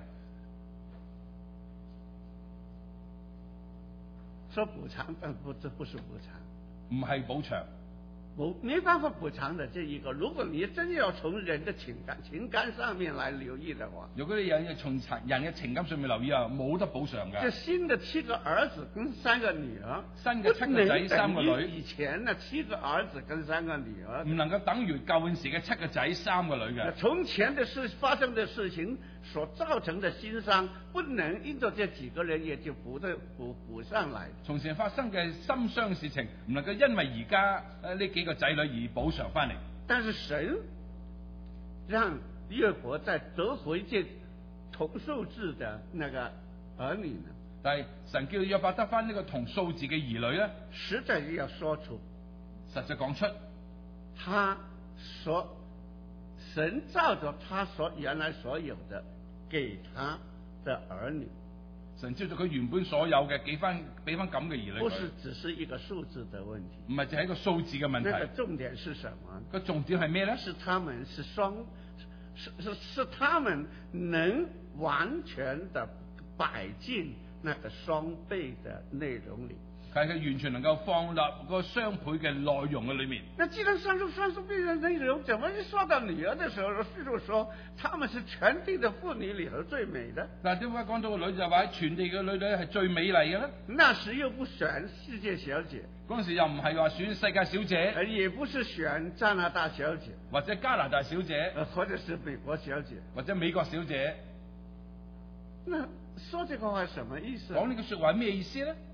[SPEAKER 1] 說補償，但不，這不是補償，
[SPEAKER 2] 唔係補償，
[SPEAKER 1] 冇沒辦法補償的這一個。如果你真要從人的情感情感上面來留意的話，
[SPEAKER 2] 如果你有人從人嘅情感上面留意啊，冇得補償嘅。
[SPEAKER 1] 這新的七個兒子跟三個女兒，
[SPEAKER 2] 新嘅七個仔三個女，
[SPEAKER 1] 以前呢七個兒子跟三個女兒，
[SPEAKER 2] 唔能夠等於舊陣時嘅七個仔三個女嘅。
[SPEAKER 1] 從前的事發生的事情所造成的心傷，不能因着這幾個人也就補得補補上來。
[SPEAKER 2] 從前發生嘅心傷事情，唔能夠因為而家誒呢幾個仔女而補償翻嚟。
[SPEAKER 1] 但是神讓約伯在得回這同數字的那個兒女呢，
[SPEAKER 2] 但係神叫約伯得翻呢個同數字嘅兒女咧，
[SPEAKER 1] 實在要說出，
[SPEAKER 2] 實際講出，
[SPEAKER 1] 他所神照着他所原來所有的給他的兒女，
[SPEAKER 2] 神照着佢原本所有嘅給翻俾翻咁嘅兒女，
[SPEAKER 1] 不是只是一個數字的問題，
[SPEAKER 2] 唔係淨係一個數字嘅問題。
[SPEAKER 1] 那個重點是什麼？
[SPEAKER 2] 個重點係咩咧？
[SPEAKER 1] 是他們是雙，是是是他們能完全的擺進那個雙倍的內容裏。
[SPEAKER 2] 係佢完全能夠放入個雙倍嘅內容嘅裏面。
[SPEAKER 1] 那既然雙數雙數倍的內容，怎麼一說到女兒的時候，師父說他們是全地的婦女裏頭最美的？
[SPEAKER 2] 嗱，點解講到個女就話喺全地嘅女女係最美麗嘅咧？
[SPEAKER 1] 那時又不選世界小姐，
[SPEAKER 2] 嗰陣時又唔係話選世界小姐，
[SPEAKER 1] 也不是選加拿大小姐，
[SPEAKER 2] 或者加拿大小姐，
[SPEAKER 1] 或者是美國小姐，
[SPEAKER 2] 或者美國小姐。
[SPEAKER 1] 那說這個話什麼意思？
[SPEAKER 2] 講呢句說話咩意思咧？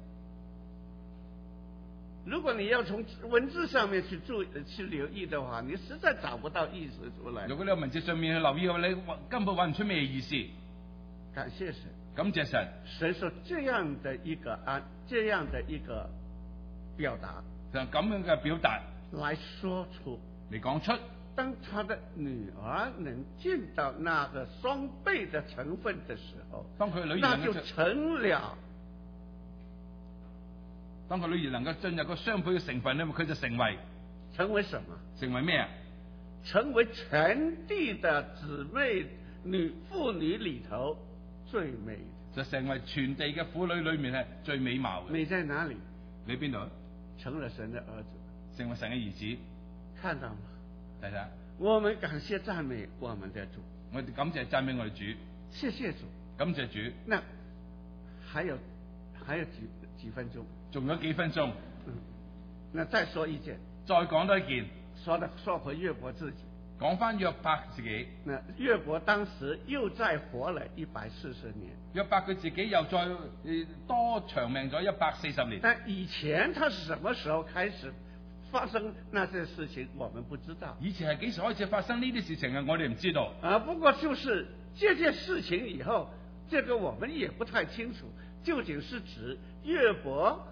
[SPEAKER 1] 如果你要從文字上面去注去留意的話，你實在找不到意思出來。
[SPEAKER 2] 如果你喺文字上面去留意嘅話，你根本揾唔出咩意思。
[SPEAKER 1] 感謝神，
[SPEAKER 2] 感謝神。
[SPEAKER 1] 神說這樣的一個啊，這樣的一個表達，
[SPEAKER 2] 就咁樣嘅表達
[SPEAKER 1] 來說出，
[SPEAKER 2] 嚟講出，
[SPEAKER 1] 當他的女兒能見到那個雙倍的成分的時候，
[SPEAKER 2] 當佢女兒
[SPEAKER 1] 那就成了。
[SPEAKER 2] 當個女兒能夠進入個雙倍嘅成分咧，佢就成為
[SPEAKER 1] 成為什麼？
[SPEAKER 2] 成為咩啊？
[SPEAKER 1] 成為全地的姊妹女婦女裏頭最美的。
[SPEAKER 2] 就成為全地嘅婦女裏面係最美貌嘅。
[SPEAKER 1] 美在哪裏？
[SPEAKER 2] 你邊度？
[SPEAKER 1] 成了神的兒子，
[SPEAKER 2] 成為神嘅兒子，
[SPEAKER 1] 看到嗎？
[SPEAKER 2] 睇睇。
[SPEAKER 1] 我們感謝讚美我們的主，
[SPEAKER 2] 我哋感謝讚美我哋主，
[SPEAKER 1] 謝謝主，
[SPEAKER 2] 感謝主。
[SPEAKER 1] 那還有還有幾幾分鐘，
[SPEAKER 2] 仲有幾分鐘。
[SPEAKER 1] 嗯，那再說一件，
[SPEAKER 2] 再講多一件，
[SPEAKER 1] 說的說回約伯自己，
[SPEAKER 2] 講翻約伯自己。
[SPEAKER 1] 那約伯當時又再活了一百四十年。
[SPEAKER 2] 約伯佢自己又再多長命咗一百四十年。
[SPEAKER 1] 但以前他是什麼時候開始發生那些事情，我們不知道。
[SPEAKER 2] 以前係幾時開始發生呢啲事情啊？我哋唔知道。
[SPEAKER 1] 啊，不過就是這件事情以後，這個我們也不太清楚，究竟是指約伯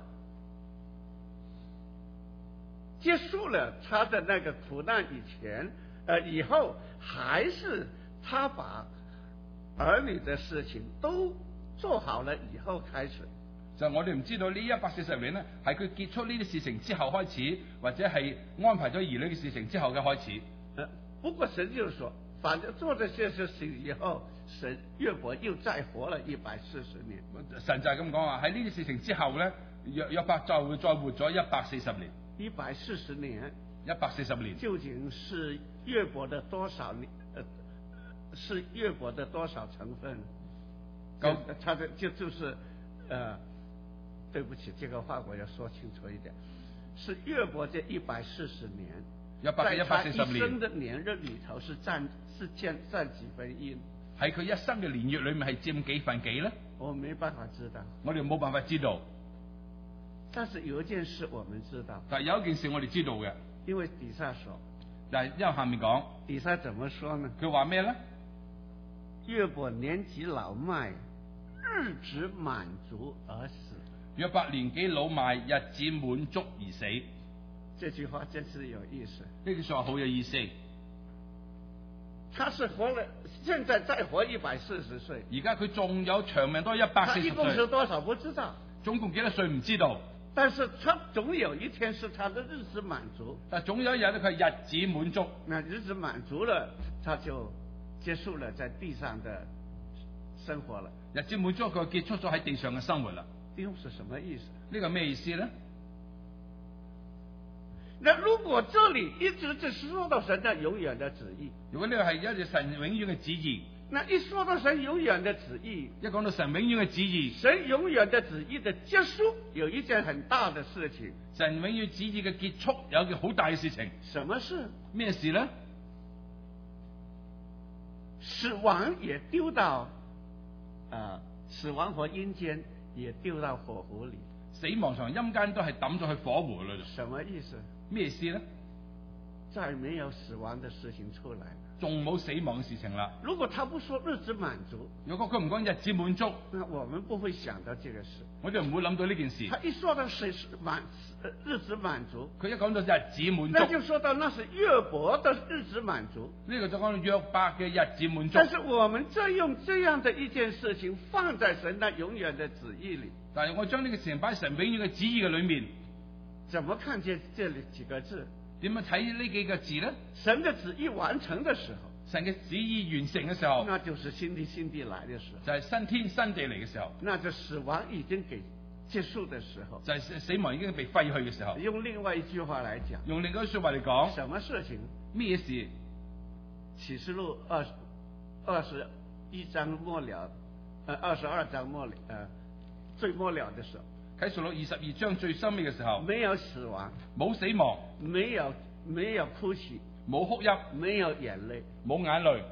[SPEAKER 1] 結束了他的那個苦難以前，呃，以後，還是他把兒女的事情都做好了以後開始。
[SPEAKER 2] 就我哋唔知道呢一百四十年呢，係佢結束呢啲事情之後開始，或者係安排咗兒女嘅事情之後嘅開始。
[SPEAKER 1] 呃，不過神就是說，反正做咗這些事情以後，神約伯又再活了一百四十年。
[SPEAKER 2] 神就係咁講話，喺呢啲事情之後咧，約約伯就會再活咗一百四十年。
[SPEAKER 1] 一百四十年，
[SPEAKER 2] 一百四十年，
[SPEAKER 1] 究竟是約伯的多少年？呃，是約伯的多少成分？
[SPEAKER 2] 咁
[SPEAKER 1] 他的就就是，呃，對不起，這個話我要說清楚一點，是約伯這一百四十年，
[SPEAKER 2] 約伯嘅一百四十年，
[SPEAKER 1] 在他一生的年日裏頭是佔是佔佔幾分一？
[SPEAKER 2] 喺佢一生嘅年月裏面係佔幾分幾咧？
[SPEAKER 1] 我沒辦法知道，
[SPEAKER 2] 我哋冇辦法知道。
[SPEAKER 1] 但是有一件事我們知道，
[SPEAKER 2] 但係有一件事我哋知道嘅，
[SPEAKER 1] 因為底下說，
[SPEAKER 2] 但係因為下面講，
[SPEAKER 1] 底下怎麼說呢？
[SPEAKER 2] 佢話咩咧？
[SPEAKER 1] 約伯年紀老邁，日子滿足而死。
[SPEAKER 2] 約伯年紀老邁，日子滿足而死。
[SPEAKER 1] 這句話真是有意思。
[SPEAKER 2] 呢句說話好有意思。
[SPEAKER 1] 他是活了，現在再活一百四十歲。
[SPEAKER 2] 而家佢仲有長命多一百四十歲。
[SPEAKER 1] 他一共是多少不知道。
[SPEAKER 2] 總共幾多歲唔知道。
[SPEAKER 1] 但是他總有一天是他的日子滿足。
[SPEAKER 2] 但總有一日咧，佢係日子滿足。
[SPEAKER 1] 那日子滿足了，他就結束了在地上的生活了。
[SPEAKER 2] 日子滿足，佢結束咗喺地上嘅生活啦。
[SPEAKER 1] 呢個是什麼意思？
[SPEAKER 2] 呢個咩意思咧？
[SPEAKER 1] 那如果這裏一直只是說到神的永遠的旨意，
[SPEAKER 2] 如果呢個係一隻神永遠嘅旨意，
[SPEAKER 1] 那一說到神永遠的旨意，
[SPEAKER 2] 一講到神永遠嘅旨意，
[SPEAKER 1] 神永遠的旨意的結束有一件很大的事情。
[SPEAKER 2] 神永遠旨意嘅結束有一件好大嘅事情。
[SPEAKER 1] 什麼事？
[SPEAKER 2] 咩事咧？
[SPEAKER 1] 死亡也丟到，啊、呃，死亡和陰間也丟到火湖裏。
[SPEAKER 2] 死亡同陰間都係抌咗去火湖裏。
[SPEAKER 1] 什麼意思？
[SPEAKER 2] 咩意思咧？
[SPEAKER 1] 再沒有死亡的事情出來，
[SPEAKER 2] 仲冇死亡嘅事情啦。
[SPEAKER 1] 如果他不說日子滿足，
[SPEAKER 2] 如果佢唔講日子滿足，
[SPEAKER 1] 那我們不會想到這個事。
[SPEAKER 2] 我哋唔會諗到呢件事。
[SPEAKER 1] 他一說到是滿日子滿足，
[SPEAKER 2] 佢一講到日子滿足，
[SPEAKER 1] 那就說到那是約伯的日子滿足。
[SPEAKER 2] 呢個就講到約伯嘅日子滿足。
[SPEAKER 1] 但是我們再用這樣的一件事情放在神那永遠的旨意裏，
[SPEAKER 2] 但係我將呢個事情擺喺神永遠嘅旨意嘅裏面，
[SPEAKER 1] 怎麼看見這裏幾個字？
[SPEAKER 2] 點樣睇呢幾個字咧？
[SPEAKER 1] 神的旨意完成的時候，
[SPEAKER 2] 神嘅旨意完成嘅時候，
[SPEAKER 1] 那就是新天新地來的時候，
[SPEAKER 2] 就係新天新地嚟嘅時候，
[SPEAKER 1] 那就死亡已經給結束的時候，
[SPEAKER 2] 就係死亡已經被廢去嘅時候。
[SPEAKER 1] 用另外一句話來講，
[SPEAKER 2] 用另一句說話嚟講，
[SPEAKER 1] 什麼事情？
[SPEAKER 2] 咩事？
[SPEAKER 1] 啟示錄二十二十一章末了，呃，二十二章末了，呃，最末了的時候。
[SPEAKER 2] 啟示錄二十二章最深尾嘅時候，
[SPEAKER 1] 沒有死亡，
[SPEAKER 2] 冇死亡，
[SPEAKER 1] 沒有沒有哭泣，
[SPEAKER 2] 冇哭泣，
[SPEAKER 1] 沒有眼淚，
[SPEAKER 2] 冇眼淚。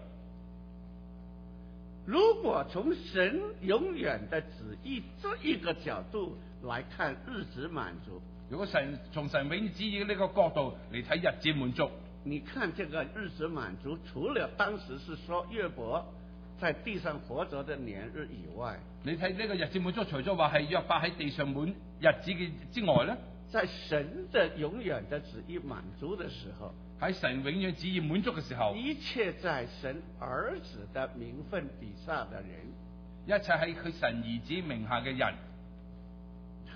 [SPEAKER 1] 如果從神永遠的旨意這一個角度來看日子滿足，
[SPEAKER 2] 如果神從神永遠旨意呢個角度嚟睇日子滿足，
[SPEAKER 1] 你看這個日子滿足，除了當時是說約伯在地上活着的年日以外，
[SPEAKER 2] 你睇呢個日子滿足，除咗話係約伯喺地上滿日子嘅之外咧，
[SPEAKER 1] 在神的永遠的旨意滿足的時候，
[SPEAKER 2] 喺神永遠旨意滿足嘅時候，
[SPEAKER 1] 一切在神兒子的名分底下的人，
[SPEAKER 2] 一切喺佢神兒子名下嘅人，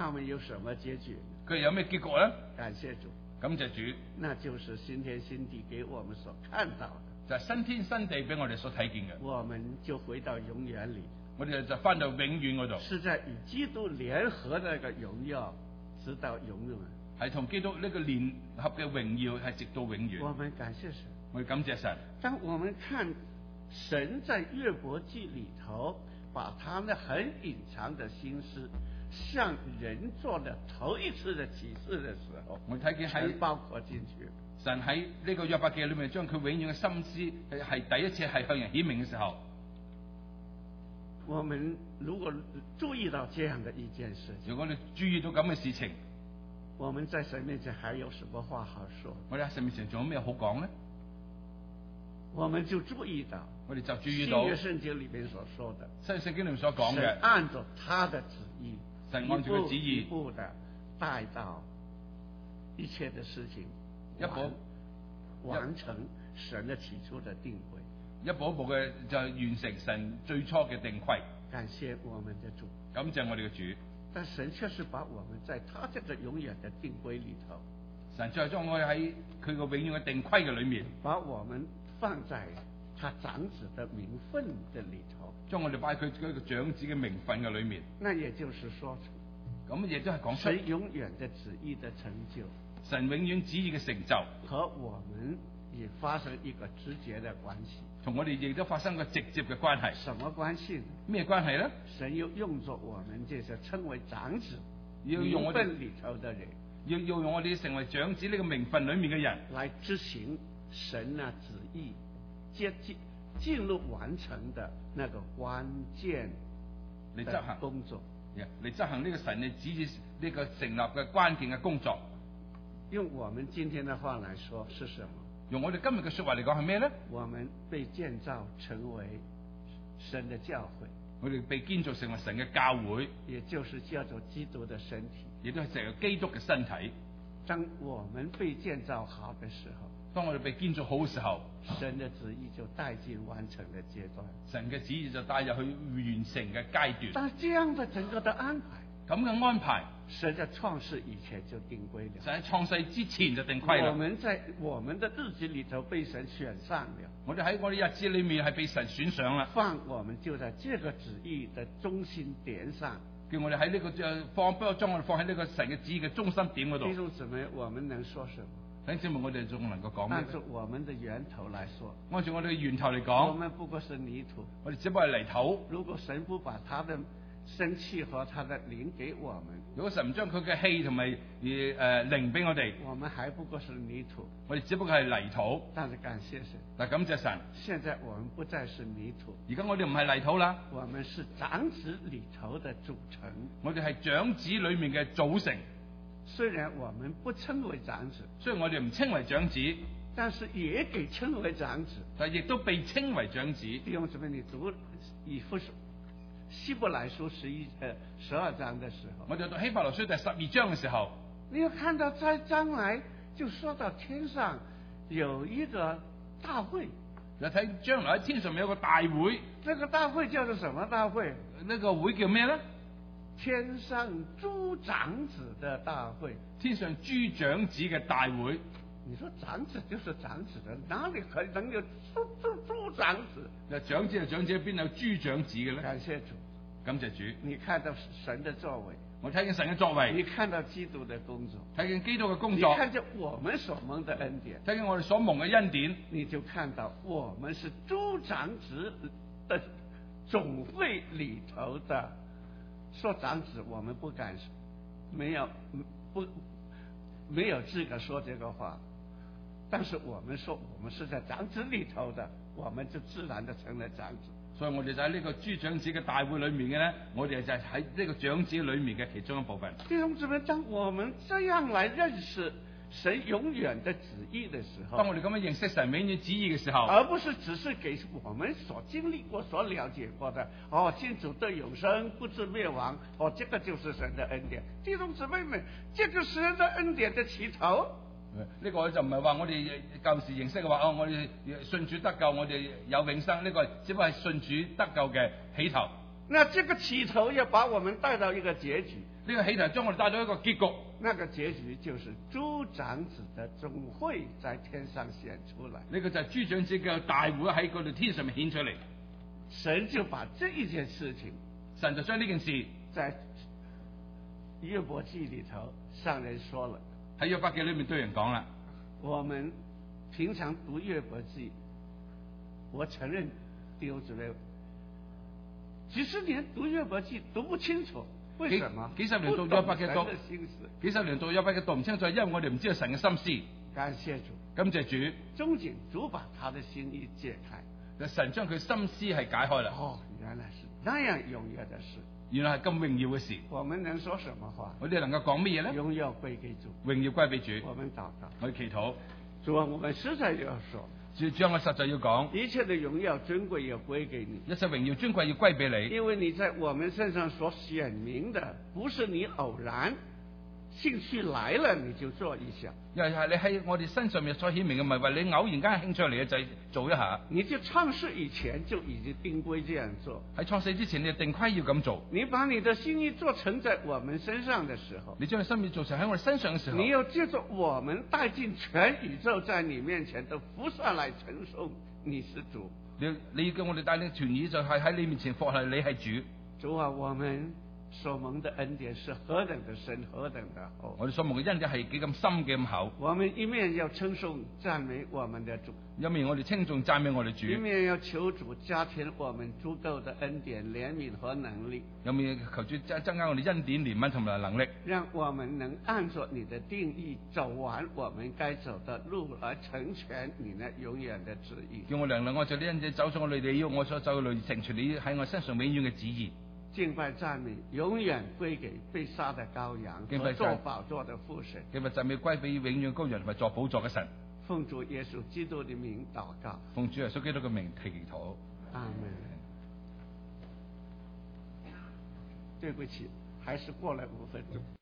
[SPEAKER 1] 他们有什麼結局？
[SPEAKER 2] 佢有咩結局咧？
[SPEAKER 1] 感謝主，
[SPEAKER 2] 感謝主，
[SPEAKER 1] 那就是新天新地給我們所看到的。
[SPEAKER 2] 就係新天新地俾我哋所睇見嘅。
[SPEAKER 1] 我們就回到永遠裏，
[SPEAKER 2] 我哋就翻到永遠嗰度，
[SPEAKER 1] 是在與基督聯合那個榮耀，直到永遠。
[SPEAKER 2] 係同基督呢個聯合嘅榮耀係直到永遠。
[SPEAKER 1] 我們感謝神，
[SPEAKER 2] 我哋感謝神。
[SPEAKER 1] 當我們看神在約伯記裏頭，把他那很隱藏的心思向人做的頭一次的啟示的時候，
[SPEAKER 2] 我睇見喺
[SPEAKER 1] 包括進去。
[SPEAKER 2] 神喺呢個約伯記裏面將佢永遠嘅心思係第一次係向人顯明嘅時候，
[SPEAKER 1] 我們如果注意到這樣的一件事情，
[SPEAKER 2] 如果你注意到咁嘅事情，
[SPEAKER 1] 我們在神面前還有什麼話好說？
[SPEAKER 2] 我哋喺神面前仲有咩好講呢？
[SPEAKER 1] 我們就注意到，
[SPEAKER 2] 我哋就注意到
[SPEAKER 1] 新約聖經裏面所說的，
[SPEAKER 2] 新約聖經裏面所講嘅，
[SPEAKER 1] 神按照他的旨意，
[SPEAKER 2] 神按照佢旨意
[SPEAKER 1] 一步的帶到一切的事情，
[SPEAKER 2] 一步
[SPEAKER 1] 完成神的起初的定規，
[SPEAKER 2] 一步一步嘅就完成神最初嘅定規。
[SPEAKER 1] 感謝我們的主，
[SPEAKER 2] 感謝我哋嘅主。
[SPEAKER 1] 但神確實把我們在他這個永遠的定規裏頭，
[SPEAKER 2] 神最後將我哋喺佢個永遠嘅定規嘅裏面，
[SPEAKER 1] 把我們放在他長子的名分的裏頭，
[SPEAKER 2] 將我哋擺佢嗰個長子嘅名分嘅裏面。
[SPEAKER 1] 那也就是說，
[SPEAKER 2] 咁亦都係講出
[SPEAKER 1] 神永遠的旨意的成就，
[SPEAKER 2] 神永遠旨意嘅成就，
[SPEAKER 1] 和我們也發生一個直接的關係，
[SPEAKER 2] 同我哋亦都發生個直接嘅關係。
[SPEAKER 1] 什麼關係呢？
[SPEAKER 2] 咩關係咧？
[SPEAKER 1] 神又用作我們這些稱為長子
[SPEAKER 2] 要用我哋
[SPEAKER 1] 名分裏頭的人，
[SPEAKER 2] 要要用我哋成為長子呢個名分裏面嘅人，
[SPEAKER 1] 來執行神啊旨意接近進入完成的那個關鍵
[SPEAKER 2] 嚟執行
[SPEAKER 1] 工作，
[SPEAKER 2] 嚟執行呢個神嘅旨意呢個成立嘅關鍵嘅工作。
[SPEAKER 1] 用我們今天的話來說是什麼？
[SPEAKER 2] 用我哋今日嘅說話嚟講係咩咧？
[SPEAKER 1] 我們被建造成為神的教會，
[SPEAKER 2] 我哋被建造成為神嘅教會，
[SPEAKER 1] 也就是叫做基督的身體，
[SPEAKER 2] 亦都係成個基督嘅身體。
[SPEAKER 1] 當我們被建造好的時候，
[SPEAKER 2] 當我哋被建造好嘅時候，
[SPEAKER 1] 神的旨意就帶進完成的階段，
[SPEAKER 2] 神嘅旨意就帶入去完成嘅階段。
[SPEAKER 1] 但這樣的整個的安排，
[SPEAKER 2] 咁嘅安排，
[SPEAKER 1] 神在創世以前就定規了，
[SPEAKER 2] 神喺創世之前就定規啦。
[SPEAKER 1] 我們在我們的日子裏頭被神選上了，
[SPEAKER 2] 我哋喺我哋日子裏面係被神選上啦，
[SPEAKER 1] 放我們就在這個旨意的中心點上，
[SPEAKER 2] 叫我哋喺呢個誒放，不過將我哋放喺呢個神嘅旨意嘅中心點嗰度。
[SPEAKER 1] 弟兄姊妹，我們能說什麼？
[SPEAKER 2] 弟兄姊妹，我哋仲能夠講咩？
[SPEAKER 1] 按照我們的源頭來說，
[SPEAKER 2] 按照我哋嘅源頭嚟
[SPEAKER 1] 我
[SPEAKER 2] 講，
[SPEAKER 1] 們不過是泥土。
[SPEAKER 2] 我哋只不過係泥土。
[SPEAKER 1] 如果神不把他的生氣和他的靈給我們，
[SPEAKER 2] 如果神唔將佢嘅氣同埋誒靈俾我哋，
[SPEAKER 1] 我們還不過是泥土。
[SPEAKER 2] 我哋只不過係泥土。
[SPEAKER 1] 但是感謝神，
[SPEAKER 2] 但感謝神，
[SPEAKER 1] 現在我們不再是泥土，
[SPEAKER 2] 而家我哋唔係泥土啦，
[SPEAKER 1] 我們是長子裏頭的組成。
[SPEAKER 2] 我哋係長子裏面嘅組成。
[SPEAKER 1] 雖然我們不稱為長子，
[SPEAKER 2] 雖然我哋唔稱為長子，
[SPEAKER 1] 但是也給稱為長子，
[SPEAKER 2] 但亦都被稱為長子。
[SPEAKER 1] 弟兄姊妹，你讀以弗所希伯來書十一呃十二章的時候，
[SPEAKER 2] 我哋讀希伯來書第十二章嘅時候，
[SPEAKER 1] 你要看到在將來就說到天上有一個大會，
[SPEAKER 2] 你睇將來喺天上面有個大會，
[SPEAKER 1] 這個大會叫做什麼大會？
[SPEAKER 2] 呢個會叫咩咧？
[SPEAKER 1] 天上諸長子的大會，
[SPEAKER 2] 天上諸長子嘅大會。
[SPEAKER 1] 你說長子就是長子的，哪裏可能有諸諸諸長子？
[SPEAKER 2] 嗱，長子係長子，邊有諸長子嘅咧？
[SPEAKER 1] 感謝主，
[SPEAKER 2] 感謝主。
[SPEAKER 1] 你看到神的作為，
[SPEAKER 2] 我睇見神嘅作為，
[SPEAKER 1] 你看到基督的工作，
[SPEAKER 2] 睇見基督嘅工作，
[SPEAKER 1] 你看見我們所蒙的恩典，
[SPEAKER 2] 睇見我哋所蒙嘅恩典，
[SPEAKER 1] 你就看到我們是諸長子的總會裏頭的。說長子，我們不敢，沒有不沒有資格說這個話，但是我們說我們是在長子裏頭的，我們就自然的成了長子。
[SPEAKER 2] 所以我哋就喺呢個諸長子嘅大會裏面嘅咧，我哋就係喺呢個長子裏面嘅其中一部分。
[SPEAKER 1] 弟兄姊妹，當我們這樣來認識神永遠的旨意的時候，
[SPEAKER 2] 當我哋咁樣認識神永遠旨意嘅時候，
[SPEAKER 1] 而不是只是給我們所經歷過、所了解過的，哦，信主得永生，不至滅亡，哦，這個就是神的恩典。弟兄姊妹們，這個是神的恩典的起頭。
[SPEAKER 2] 呢個就唔係話我哋舊時認識嘅話，哦，我哋信主得救，我哋有永生，呢個只不過係信主得救嘅起頭。
[SPEAKER 1] 那这个起头要把我們帶到一個結局，
[SPEAKER 2] 呢個起頭將我哋帶到一個結局，
[SPEAKER 1] 那個結局就是諸長子的總會在天上顯出來。
[SPEAKER 2] 呢個就係諸長子嘅大會喺嗰度天上面顯出嚟。
[SPEAKER 1] 神就把這一件事情，
[SPEAKER 2] 神就將呢件事
[SPEAKER 1] 在約伯記裏頭上人說了，
[SPEAKER 2] 喺約伯記裏面對人講啦。
[SPEAKER 1] 我們平常讀約伯記，我承認丟咗了幾十年讀約伯記讀不清楚，為什麼？
[SPEAKER 2] 幾十年讀約伯記讀，
[SPEAKER 1] 幾
[SPEAKER 2] 十年讀約伯記讀唔清楚，因為我哋唔知道神嘅心思。
[SPEAKER 1] 感謝主，
[SPEAKER 2] 感謝主，
[SPEAKER 1] 終竟主把他的心意解開。
[SPEAKER 2] 神將佢心思係解開啦。
[SPEAKER 1] 哦，原來是那樣榮耀的事，
[SPEAKER 2] 原來係咁榮耀嘅事。
[SPEAKER 1] 我們能說什麼話？
[SPEAKER 2] 我哋能夠講乜嘢咧？
[SPEAKER 1] 榮耀歸給主，
[SPEAKER 2] 榮耀歸俾主。
[SPEAKER 1] 我們禱告，
[SPEAKER 2] 我哋祈禱。
[SPEAKER 1] 主啊，我們實在要說，
[SPEAKER 2] 主將我實在要講，
[SPEAKER 1] 一切的榮耀尊貴要歸給你，
[SPEAKER 2] 一切榮耀尊貴要歸俾你，
[SPEAKER 1] 因為你在我們身上所顯明的，不是你偶然興趣來了你就做一下，
[SPEAKER 2] 因為係你喺我哋身上面所顯明嘅，唔係話你偶然間興趣嚟嘅就做一下。
[SPEAKER 1] 你就創世以前就已經定規這樣做，
[SPEAKER 2] 喺創世之前你定規要咁做。
[SPEAKER 1] 你把你的心意做成在我們身上的時候，
[SPEAKER 2] 你將你心意做成喺我哋身上嘅時候，
[SPEAKER 1] 你要借着我們帶進全宇宙，在你面前都俯下來承受你是主。
[SPEAKER 2] 你你叫我哋帶領全宇宙係喺你面前服係你係主。
[SPEAKER 1] 主啊，我們所蒙的恩典是何等的深，何等的厚。
[SPEAKER 2] 我哋所蒙嘅恩典係幾咁深幾咁厚。
[SPEAKER 1] 我們一面要稱頌讚美我們的主，
[SPEAKER 2] 一面我哋稱頌讚美我哋主，
[SPEAKER 1] 一面要求主加添我們足夠的恩典、憐憫和能力。
[SPEAKER 2] 一面求主增增加我哋恩典、憐憫同埋能力，
[SPEAKER 1] 讓我們能按照你的定義走完我們該走的路，來成全你那永遠的旨意。
[SPEAKER 2] 叫我能能按照呢恩典走上我哋你要我所走嘅路，成全你喺我身上永遠嘅旨意。
[SPEAKER 1] 敬拜讚美永遠歸給被殺的羔羊和坐寶座的父神。
[SPEAKER 2] 敬拜讚美歸俾永遠羔羊同埋坐寶座嘅神。
[SPEAKER 1] 奉主耶穌基督的名禱告。
[SPEAKER 2] 奉主耶穌基督嘅名祈禱。
[SPEAKER 1] 阿門。對不起，還是過了五分鐘。